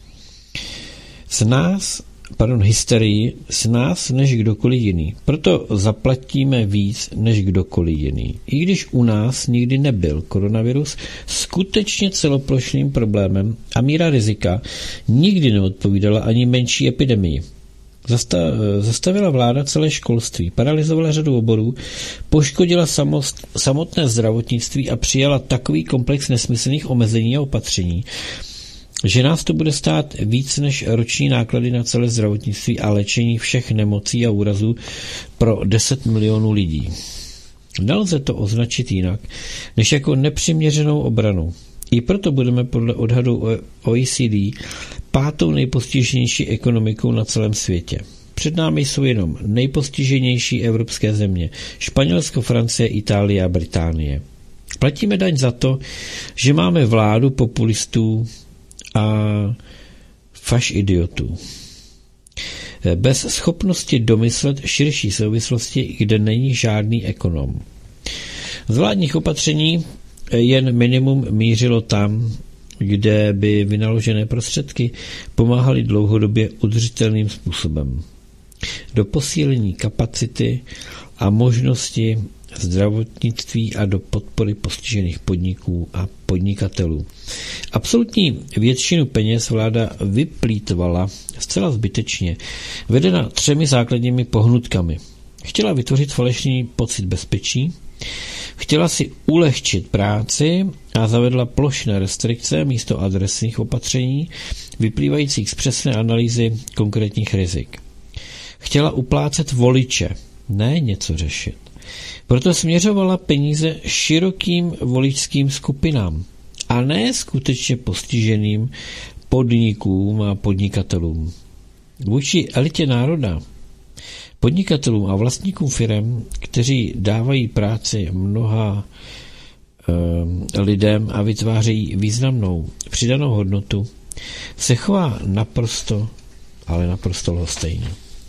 hysterii s nás než kdokoliv jiný. Proto zaplatíme víc než kdokoliv jiný. I když u nás nikdy nebyl koronavirus skutečně celoplošným problémem a míra rizika nikdy neodpovídala ani menší epidemii. Zastavila vláda celé školství, paralyzovala řadu oborů, poškodila samotné zdravotnictví a přijala takový komplex nesmyslných omezení a opatření, že nás to bude stát víc než roční náklady na celé zdravotnictví a léčení všech nemocí a úrazů pro 10 milionů lidí. Nelze to označit jinak, než jako nepřiměřenou obranu. I proto budeme podle odhadu OECD 5. nejpostiženější ekonomikou na celém světě. Před námi jsou jenom nejpostiženější evropské země: Španělsko, Francie, Itálie a Británie. Platíme daň za to, že máme vládu populistů a fašidiotů. Bez schopnosti domyslet širší souvislosti, kde není žádný ekonom. Z vládních opatření jen minimum mířilo tam, kde by vynaložené prostředky pomáhaly dlouhodobě udržitelným způsobem. Do posílení kapacity a možnosti zdravotnictví a do podpory postižených podniků a podnikatelů. Absolutní většinu peněz vláda vyplýtvala zcela zbytečně, vedena 3 základními pohnutkami. Chtěla vytvořit falešný pocit bezpečí, chtěla si ulehčit práci a zavedla plošné restrikce místo adresných opatření, vyplývajících z přesné analýzy konkrétních rizik. Chtěla uplácet voliče, ne něco řešit. Proto směřovala peníze širokým voličským skupinám a ne skutečně postiženým podnikům a podnikatelům. Vůči elitě národa, podnikatelům a vlastníkům firem, kteří dávají práci mnoha lidem a vytvářejí významnou přidanou hodnotu, se chová naprosto, ale naprosto lhostejně.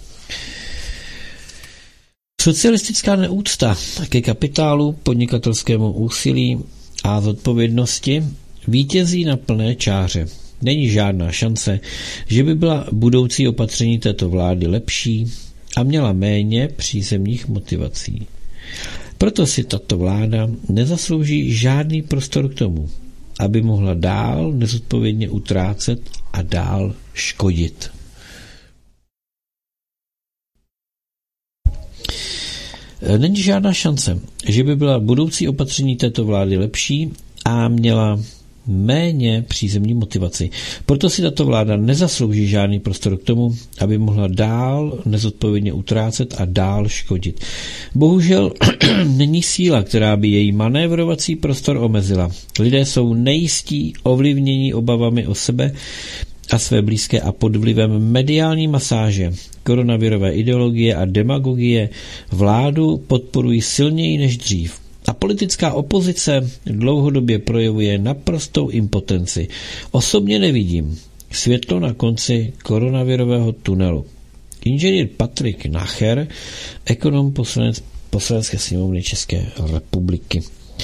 Socialistická neúcta ke kapitálu, podnikatelskému úsilí a zodpovědnosti vítězí na plné čáře. Není žádná šance, že by byla budoucí opatření této vlády lepší a měla méně přízemních motivací. Proto si tato vláda nezaslouží žádný prostor k tomu, aby mohla dál nezodpovědně utrácet a dál škodit. Není žádná šance, že by byla budoucí opatření této vlády lepší a měla méně přízemní motivaci. Proto si tato vláda nezaslouží žádný prostor k tomu, aby mohla dál nezodpovědně utrácet a dál škodit. Bohužel není síla, která by její manévrovací prostor omezila. Lidé jsou nejistí, ovlivnění obavami o sebe a své blízké a pod vlivem mediální masáže, koronavirové ideologie a demagogie vládu podporují silněji než dřív. A politická opozice dlouhodobě projevuje naprostou impotenci. Osobně nevidím světlo na konci koronavirového tunelu. Inženýr Patrik Nacher, ekonom Poslanecké sněmovny České republiky.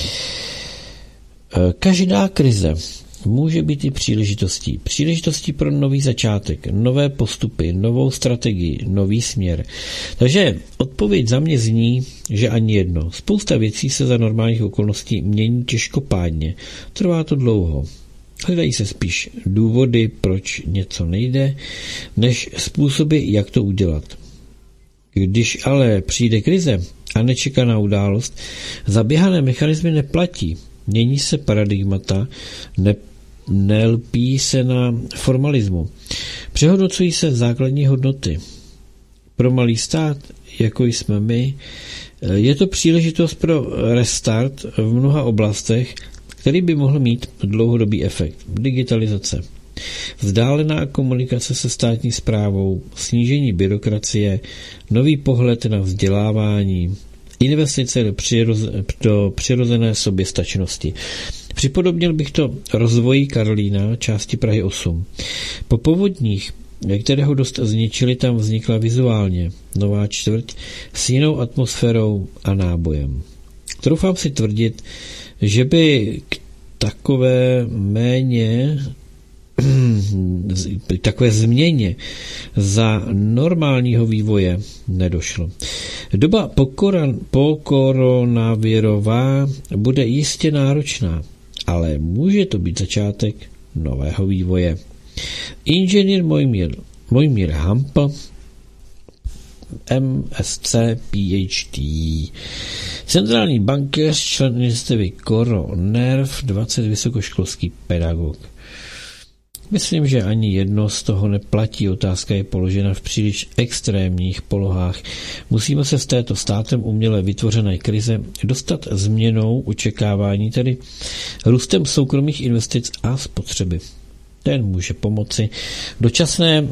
Každá krize může být i příležitostí. Příležitostí pro nový začátek, nové postupy, novou strategii, nový směr. Takže odpověď za mě zní, že ani jedno. Spousta věcí se za normálních okolností mění těžkopádně. Trvá to dlouho. Hledají se spíš důvody, proč něco nejde, než způsoby, jak to udělat. Když ale přijde krize a nečekaná událost, zaběhané mechanismy neplatí. Mění se paradigmata, nelpí se na formalismu. Přehodnocují se základní hodnoty. Pro malý stát, jako jsme my, je to příležitost pro restart v mnoha oblastech, který by mohl mít dlouhodobý efekt. Digitalizace, vzdálená komunikace se státní správou, snížení byrokracie, nový pohled na vzdělávání, investice do přirozené soběstačnosti. Připodobnil bych to rozvoji Karlína, části Prahy 8. Po povodních, které ho dost zničili, tam vznikla vizuálně nová čtvrť s jinou atmosférou a nábojem. Troufám si tvrdit, že by k takové změně za normálního vývoje nedošlo. Doba po koronavirová bude jistě náročná, ale může to být začátek nového vývoje. Inženýr Mojmír Hampl, MSc, PhD. Centrální bankéř, člen iniciativy KoroNerv, 20 vysokoškolský pedagog. Myslím, že ani jedno z toho neplatí. Otázka je položena v příliš extrémních polohách. Musíme se z této státem uměle vytvořené krize dostat změnou očekávání, tedy růstem soukromých investic a spotřeby. Ten může pomoci. Dočasné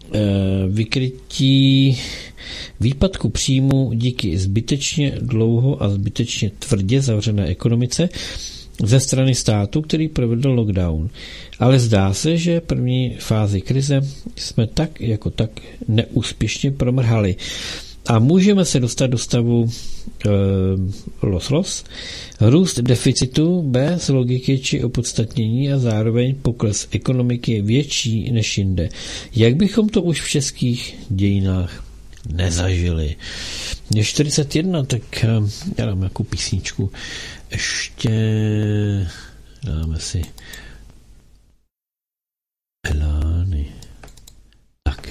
vykrytí výpadku příjmu díky zbytečně dlouho a zbytečně tvrdě zavřené ekonomice ze strany státu, který provedl lockdown. Ale zdá se, že první fázi krize jsme tak jako tak neúspěšně promrhali. A můžeme se dostat do stavu los, růst deficitu bez logiky či opodstatnění a zároveň pokles ekonomiky větší než jinde. Jak bychom to už v českých dějinách nezažili. Je 41, tak já dám nějakou písničku. Ještě dáme si Elány. Tak.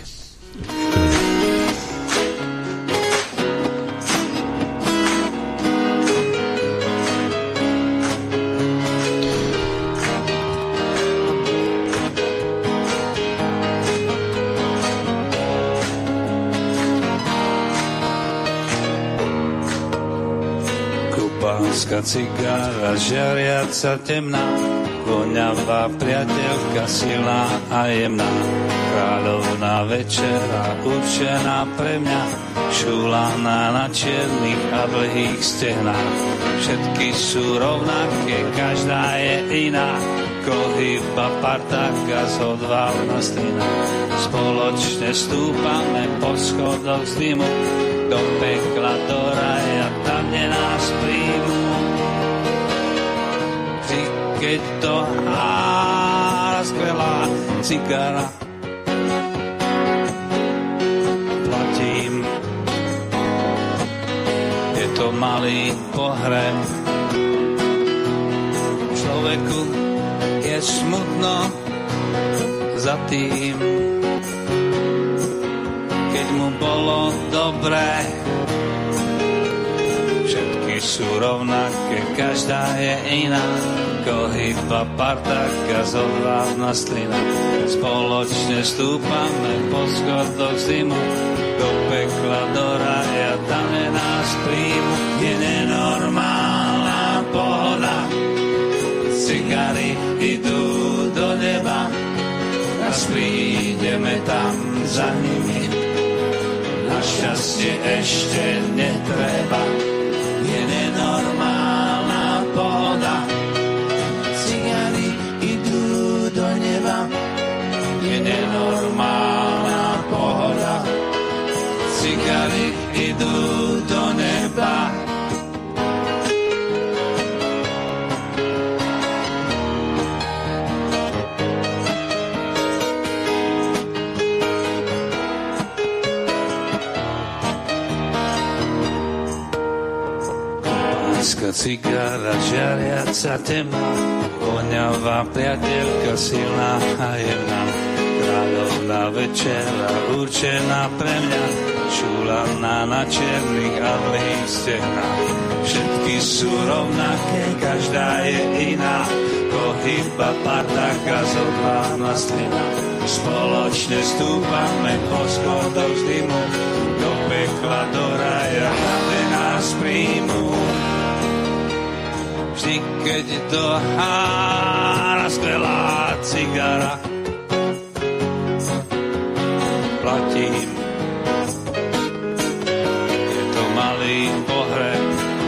Kupánska cigára, žariaca temná, voňavá priateľka silná a jemná, kráľovná večera určená pre mňa, šúlaná na čiernych a dlhých stehnách. Všetky sú rovnaké, každá je iná, kohyba partáka z odval na strinách. Spoločne stúpame po schodoch z dymu, do pekla, do raja, tam, kde nás príjmu. Keď to hára skvelá cigára, platím. Je to malý pohreb, človeku je smutno za tým, keď mu bolo dobré, sú rovnaké, každá je iná. Kohyba partáka z odvážna slina. Spoločne stúpame po schodoch zimu, do pekla, do raja, tam je nás príjmu. Je nenormálna pohoda, cigary idú do neba, raz prídeme tam za nimi. Našťastie ešte netreba, je nenormálna pohoda, cigary idú do neba, je nenormálna pohoda, cigary idú do neba. Cigara, žiariaca temná, voňavá priateľka, silná a jemná, kráľovná večera, určená pre mňa, čúlaná na černých a dlhých stehnách. Všetky sú rovnaké, každá je iná, kohyba partáka z odvážna slina. Spoločne stúpame po schodoch z dymu, do pekla, do raja, kde nás príjmu. Vždy, keď do hára skvelá cigara, platím. Je to malý pohreb,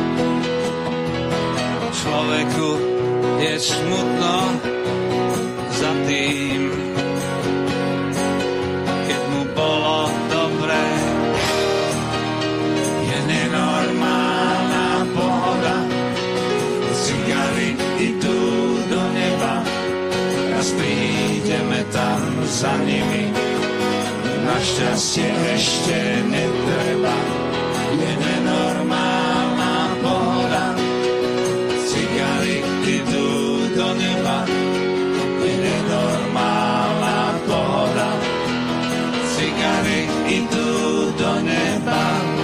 človeku je smutno za tým, keď mu bolo dobre. Je nenormálna pohoda, cigary idú do neba, raz prídeme tam za nimi. Našťastie ešte netreba, je nenormálna pohoda, cigary idú do neba, je nenormálna pohoda, cigary idú do neba.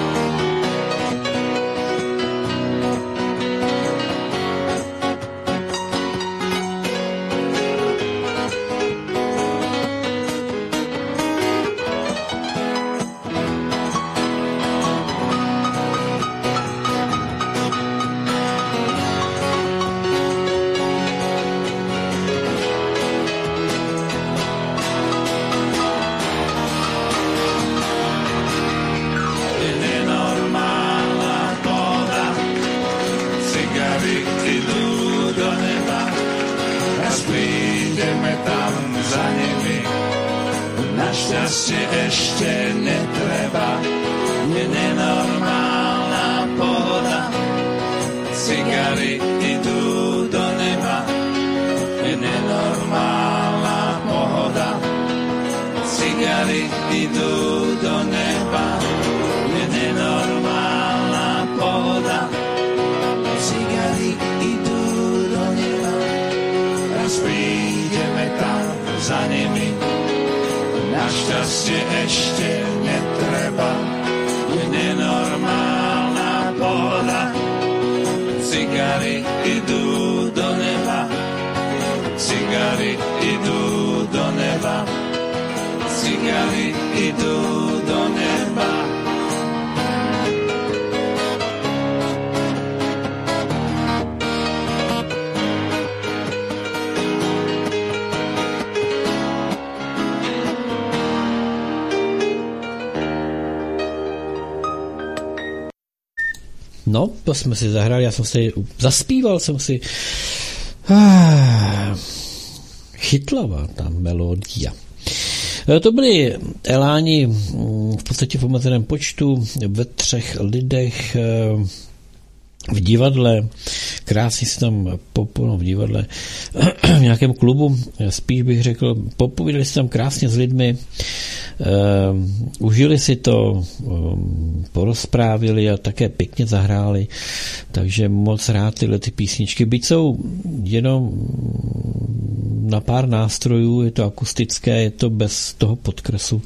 Našťastie ešte netreba, je nenormálna pohoda, cigary idú do neba, je nenormálna pohoda, cigary idú do neba, je nenormálna pohoda, cigary idú do neba, raz prídeme tam za nimi. Našťastie ešte netreba, je nenormálna pohoda, cigary idú do neba, cigary idú do neba, cigary idú do neba. No, to jsme si zahrali, já jsem si zaspíval, jsem si chytlavá ta melodia. To byly eláni v podstatě v omezeném počtu ve 3 lidech v divadle, krásně si tam v divadle, v nějakém klubu, spíš bych řekl, popovídali si tam krásně s lidmi, užili si to, porozprávili a také pěkně zahráli, takže moc rád tyhle ty písničky, byť jsou jenom na pár nástrojů, je to akustické, je to bez toho podkresu,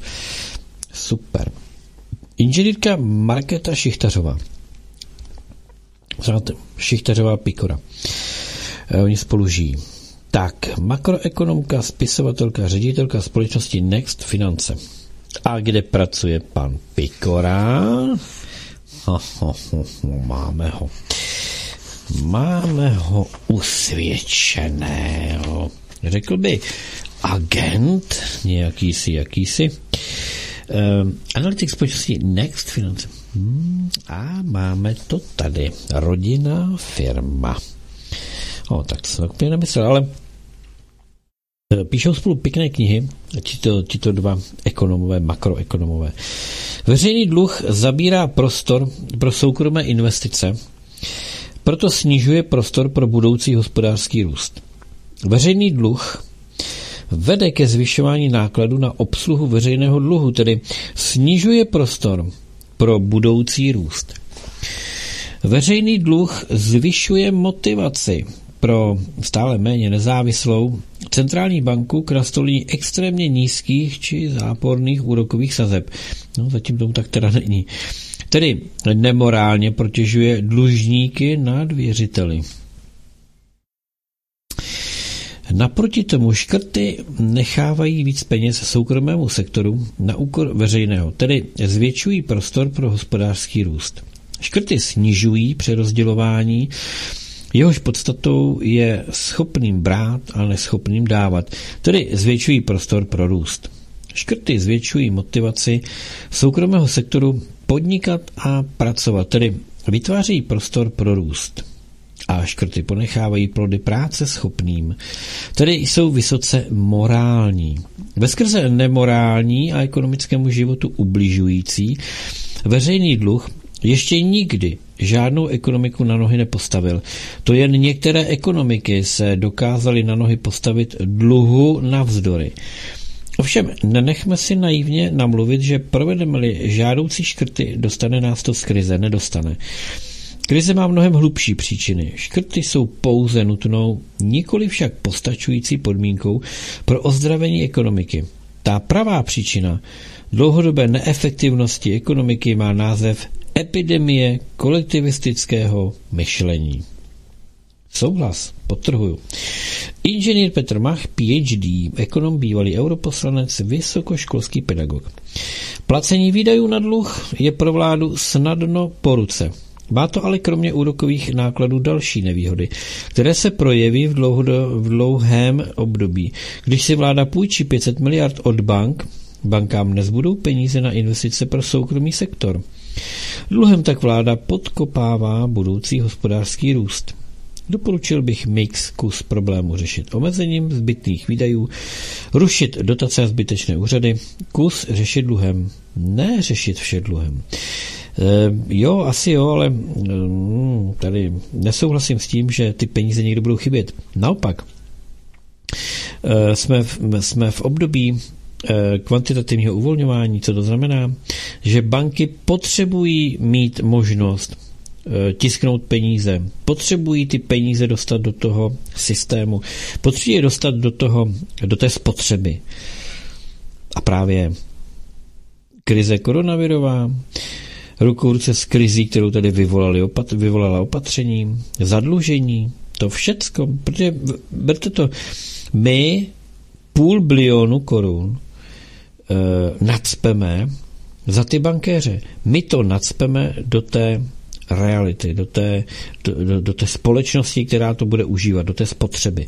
super. Inženýrka Markéta Šichtařová Šichtařová Pikora. Oni spolu žijí. Tak, makroekonomka, spisovatelka, ředitelka společnosti Next Finance. A kde pracuje pan Pikora? Máme ho usvědčeného. Řekl by agent, jakýsi. Analytik společnosti Next Finance. A máme to tady. Rodinná firma. Tak to jsem úplně nemyslel, ale píšou spolu pěkné knihy, tito dva ekonomové, makroekonomové. Veřejný dluh zabírá prostor pro soukromé investice, proto snižuje prostor pro budoucí hospodářský růst. Veřejný dluh vede ke zvyšování nákladu na obsluhu veřejného dluhu, tedy snižuje prostor pro budoucí růst. Veřejný dluh zvyšuje motivaci pro stále méně nezávislou centrální banku k nastolení extrémně nízkých či záporných úrokových sazeb. Zatím tomu tak teda není. Tedy nemorálně protěžuje dlužníky nad věřiteli. Naproti tomu škrty nechávají víc peněz soukromému sektoru na úkor veřejného, tedy zvětšují prostor pro hospodářský růst. Škrty snižují přerozdělování, jehož podstatou je schopným brát a neschopným dávat, tedy zvětšují prostor pro růst. Škrty zvětšují motivaci soukromého sektoru podnikat a pracovat, tedy vytváří prostor pro růst. A škrty ponechávají plody práce schopným, tedy jsou vysoce morální. Veskrze nemorální a ekonomickému životu ubližující veřejný dluh ještě nikdy žádnou ekonomiku na nohy nepostavil. To jen některé ekonomiky se dokázaly na nohy postavit dluhu navzdory. Ovšem, nenechme si naivně namluvit, že provedeme-li žádoucí škrty, dostane nás to z krize. Nedostane. Krize má mnohem hlubší příčiny. Škrty jsou pouze nutnou, nikoli však postačující podmínkou pro ozdravení ekonomiky. Ta pravá příčina dlouhodobé neefektivnosti ekonomiky má název epidemie kolektivistického myšlení. Souhlas, podtrhuju. Inženýr Petr Mach, PhD, ekonom, bývalý europoslanec, vysokoškolský pedagog. Placení výdajů na dluh je pro vládu snadno po ruce. Má to ale kromě úrokových nákladů další nevýhody, které se projeví v dlouhém období. Když si vláda půjčí 500 miliard od bank, bankám nezbudou peníze na investice pro soukromý sektor. Dluhem tak vláda podkopává budoucí hospodářský růst. Doporučil bych kus problému řešit omezením zbytných výdajů, rušit dotace a zbytečné úřady, kus řešit dluhem, ne řešit vše dluhem. Asi jo, ale tady nesouhlasím s tím, že ty peníze někdo budou chybět. Naopak, jsme v období kvantitativního uvolňování, co to znamená, že banky potřebují mít možnost tisknout peníze, potřebují ty peníze dostat do toho systému, potřebují je dostat do té spotřeby. A právě krize koronavirová, ruku v ruce s krizí, kterou tady vyvolala opatření, zadlužení, to všecko, protože berte to, my 500 milionu korun nacpeme za ty bankéře. My to nacpeme do té reality, do té společnosti, která to bude užívat, do té spotřeby.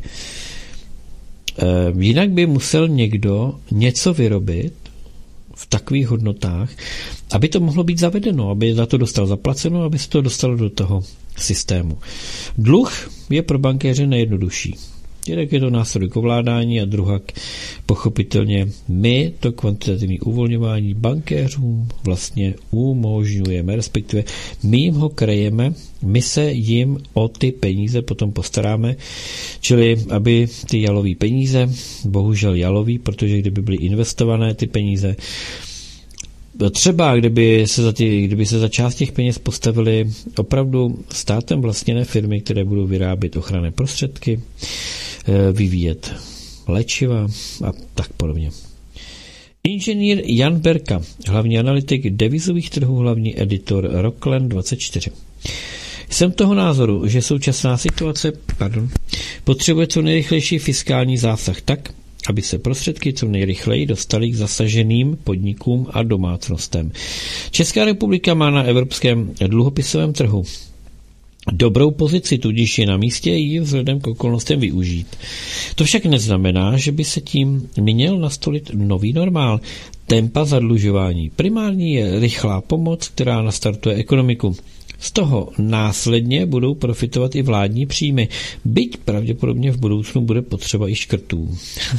Jinak by musel někdo něco vyrobit v takových hodnotách, aby to mohlo být zavedeno, aby za to dostal zaplaceno, aby se to dostalo do toho systému. Dluh je pro bankéře nejjednodušší. Jednak je to nástroj k ovládání a druhak pochopitelně my to kvantitativní uvolňování bankéřům vlastně umožňujeme, respektive my jim ho krejeme, my se jim o ty peníze potom postaráme, čili aby ty jalový peníze, bohužel jalový, protože kdyby byly investované ty peníze, třeba kdyby se za část těch peněz postavily opravdu státem vlastněné firmy, které budou vyrábět ochranné prostředky, vyvíjet léčiva a tak podobně. Inženýr Jan Berka, hlavní analytik devizových trhů, hlavní editor Rockland 24. Jsem toho názoru, že současná situace potřebuje co nejrychlejší fiskální zásah tak, aby se prostředky co nejrychleji dostaly k zasaženým podnikům a domácnostem. Česká republika má na evropském dluhopisovém trhu dobrou pozici, tudíž je na místě ji vzhledem k okolnostem využít. To však neznamená, že by se tím měl nastolit nový normál. Tempa zadlužování. Primární je rychlá pomoc, která nastartuje ekonomiku. Z toho následně budou profitovat i vládní příjmy, byť pravděpodobně v budoucnu bude potřeba i škrtů.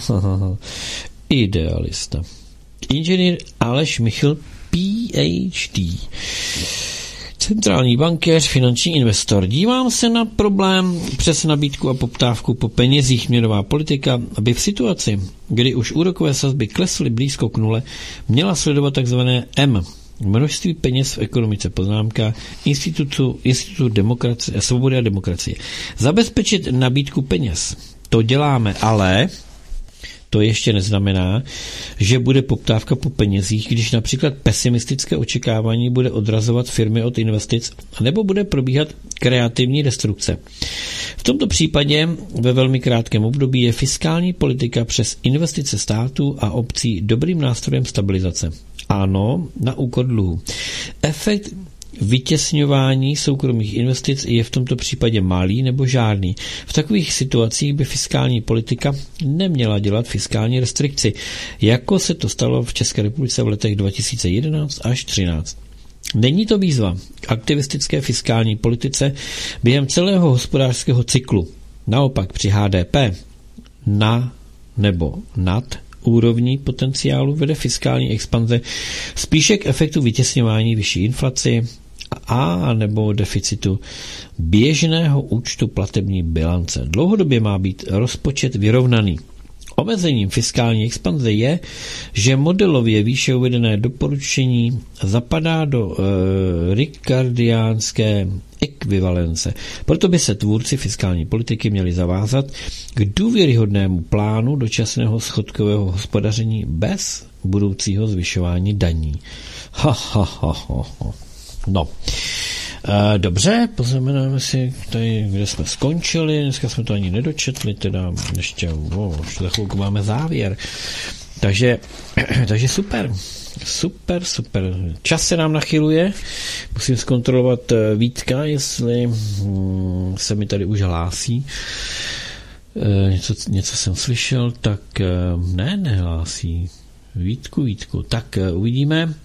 Idealista. Inženýr Aleš Michl, PhD. Centrální bankéř, finanční investor. Dívám se na problém přes nabídku a poptávku po penězích. Měnová politika, aby v situaci, kdy už úrokové sazby klesly blízko k nule, měla sledovat takzvané M. Množství peněz v ekonomice. Poznámka Institutu demokracie, svobody a demokracie. Zabezpečit nabídku peněz. To děláme, ale to ještě neznamená, že bude poptávka po penězích, když například pesimistické očekávání bude odrazovat firmy od investic, nebo bude probíhat kreativní destrukce. V tomto případě ve velmi krátkém období je fiskální politika přes investice států a obcí dobrým nástrojem stabilizace. Ano, na úkor dluhu. Efekt vytěsňování soukromých investic je v tomto případě malý nebo žádný. V takových situacích by fiskální politika neměla dělat fiskální restrikci, jako se to stalo v České republice v letech 2011 až 2013. Není to výzva k aktivistické fiskální politice během celého hospodářského cyklu. Naopak při HDP na nebo nad úrovní potenciálu vede fiskální expanze spíše k efektu vytěsňování vyšší inflaci a nebo deficitu běžného účtu platební bilance. Dlouhodobě má být rozpočet vyrovnaný. Omezením fiskální expanze je, že modelově výše uvedené doporučení zapadá do ricardiánské ekvivalence. Proto by se tvůrci fiskální politiky měli zavázat k důvěryhodnému plánu dočasného schodkového hospodaření bez budoucího zvyšování daní. No. Dobře, poznamenáme si tady, kde jsme skončili. Dneska jsme to ani nedočetli, teda ještě za chvilku máme závěr. Takže super. Čas se nám nachyluje. Musím zkontrolovat Vítka, jestli se mi tady už hlásí. Něco jsem slyšel, tak nehlásí. Vítku. Tak uvidíme.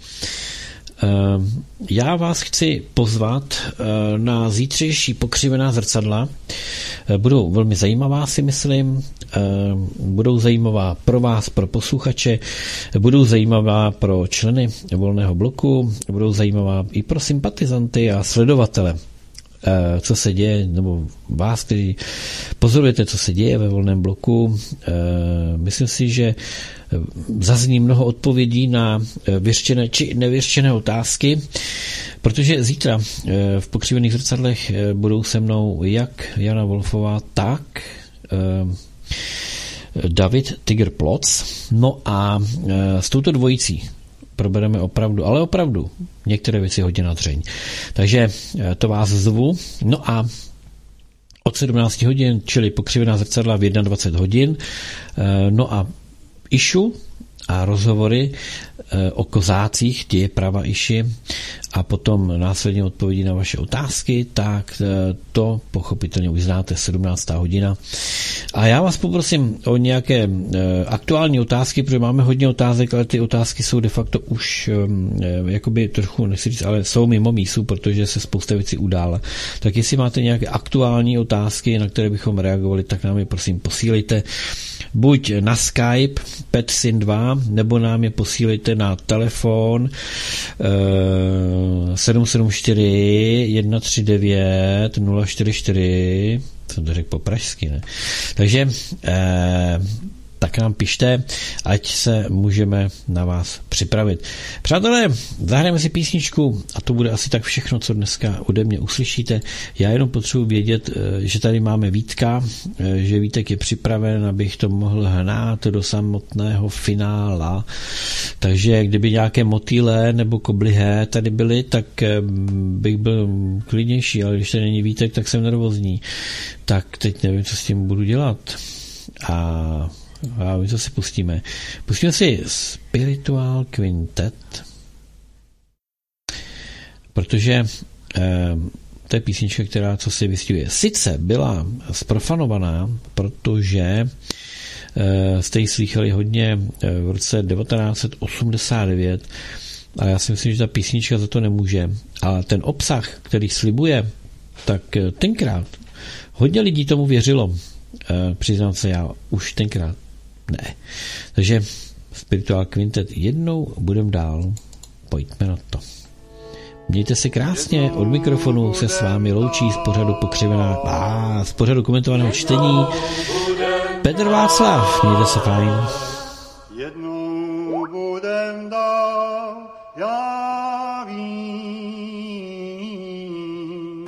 Já vás chci pozvat na zítřejší pokřivená zrcadla. Budou velmi zajímavá, si myslím. Budou zajímavá pro vás, pro posluchače. Budou zajímavá pro členy Volného bloku. Budou zajímavá i pro sympatizanty a sledovatele. Co se děje, nebo vás, kteří pozorujete, co se děje ve Volném bloku. Myslím si, že zazní mnoho odpovědí na vyřčené či nevyřčené otázky, protože zítra v pokřivených zrcadlech budou se mnou jak Jana Wolfová, tak David Tiger Ploc. No a s touto dvojicí probereme opravdu některé věci hodně na dřeň. Takže to vás zvu. No a od 17 hodin, čili pokřivená zrcadla v 21 hodin. No a Išu a rozhovory o kozácích, děje prava Iši a potom následně odpovědi na vaše otázky, tak to pochopitelně už znáte, 17. hodina. A já vás poprosím o nějaké aktuální otázky, protože máme hodně otázek, ale ty otázky jsou de facto už jakoby trochu, nechci říct, ale jsou mimo mísu, protože se spousta věcí udála. Tak jestli máte nějaké aktuální otázky, na které bychom reagovali, tak nám je prosím posílejte buď na Skype PetSyn2, nebo nám je posílejte na telefon 774 139 044, jsem to řekl po pražsky, ne? Takže tak nám pište, ať se můžeme na vás připravit. Přátelé, zahrajeme si písničku a to bude asi tak všechno, co dneska ode mě uslyšíte. Já jenom potřebuji vědět, že tady máme Vítka, že Vítek je připraven, abych to mohl hnát do samotného finála. Takže kdyby nějaké motýle nebo koblihé tady byly, tak bych byl klidnější, ale když tady není Vítek, tak jsem nervózní. Tak teď nevím, co s tím budu dělat. A my to si pustíme. Pustíme si Spiritual Quintet, protože to je písnička, která co si vystihuje. Sice byla zprofanovaná, protože jste ji slýchali hodně v roce 1989, ale já si myslím, že ta písnička za to nemůže. Ale ten obsah, který slibuje, tak tenkrát hodně lidí tomu věřilo. Přiznám se, já už tenkrát ne. Takže Spiritual Quintet, jednou budem dál. Pojďme na to. Mějte se krásně, od mikrofonu se s vámi loučí z pořadu pokřivená z pořadu komentovaného čtení Petr Václav. Mějte se fajn. Jednou budem dál, já vím.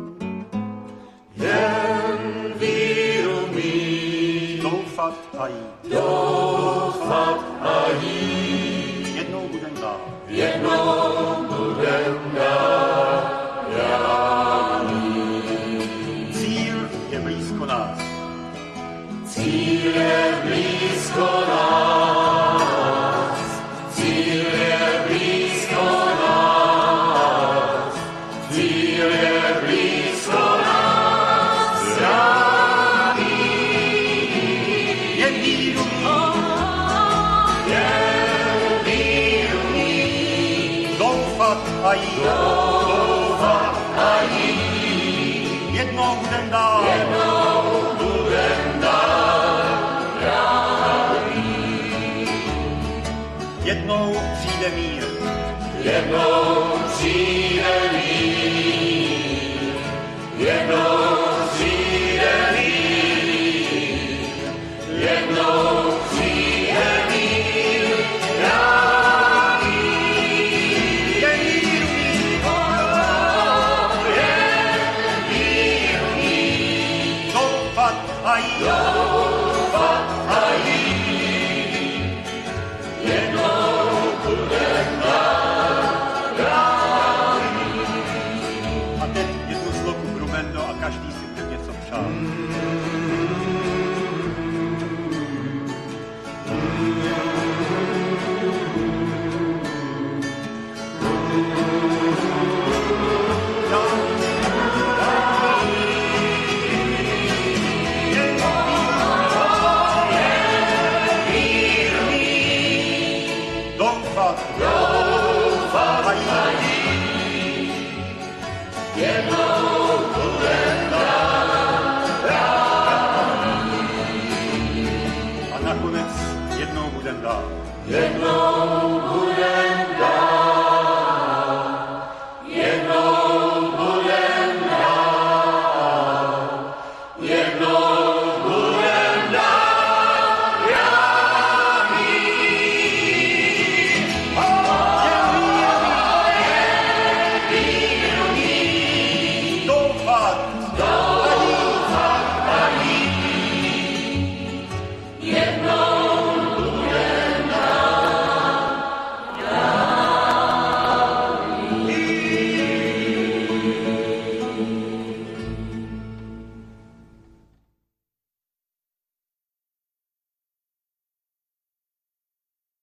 Jen víru mít, doufat a jít. Doufat a jít. Jednou budem dál. Jednou budem dál, já vím. Cíl je blízko nás. Cíl je blízko nás. Cíl je blízko nás. Cíl je blízko nás. Já vím. Jen víru mít. Jen víru mít. Doufat a jít. Doufat a jít. Jednou budem dál. Jednou budem dál. Já vím. Jednou přijde mír. Jednou přijde mír. Jednou přijde mír. Jednou přijde mír. Já vím. Jen víru mít. Jen víru mít. Doufat a jít. Doufat a jít. Jednou budem dál. A teď jednu sloku brumendo a každý si bude něco přát. A nakonec jednou budem dál. Jednou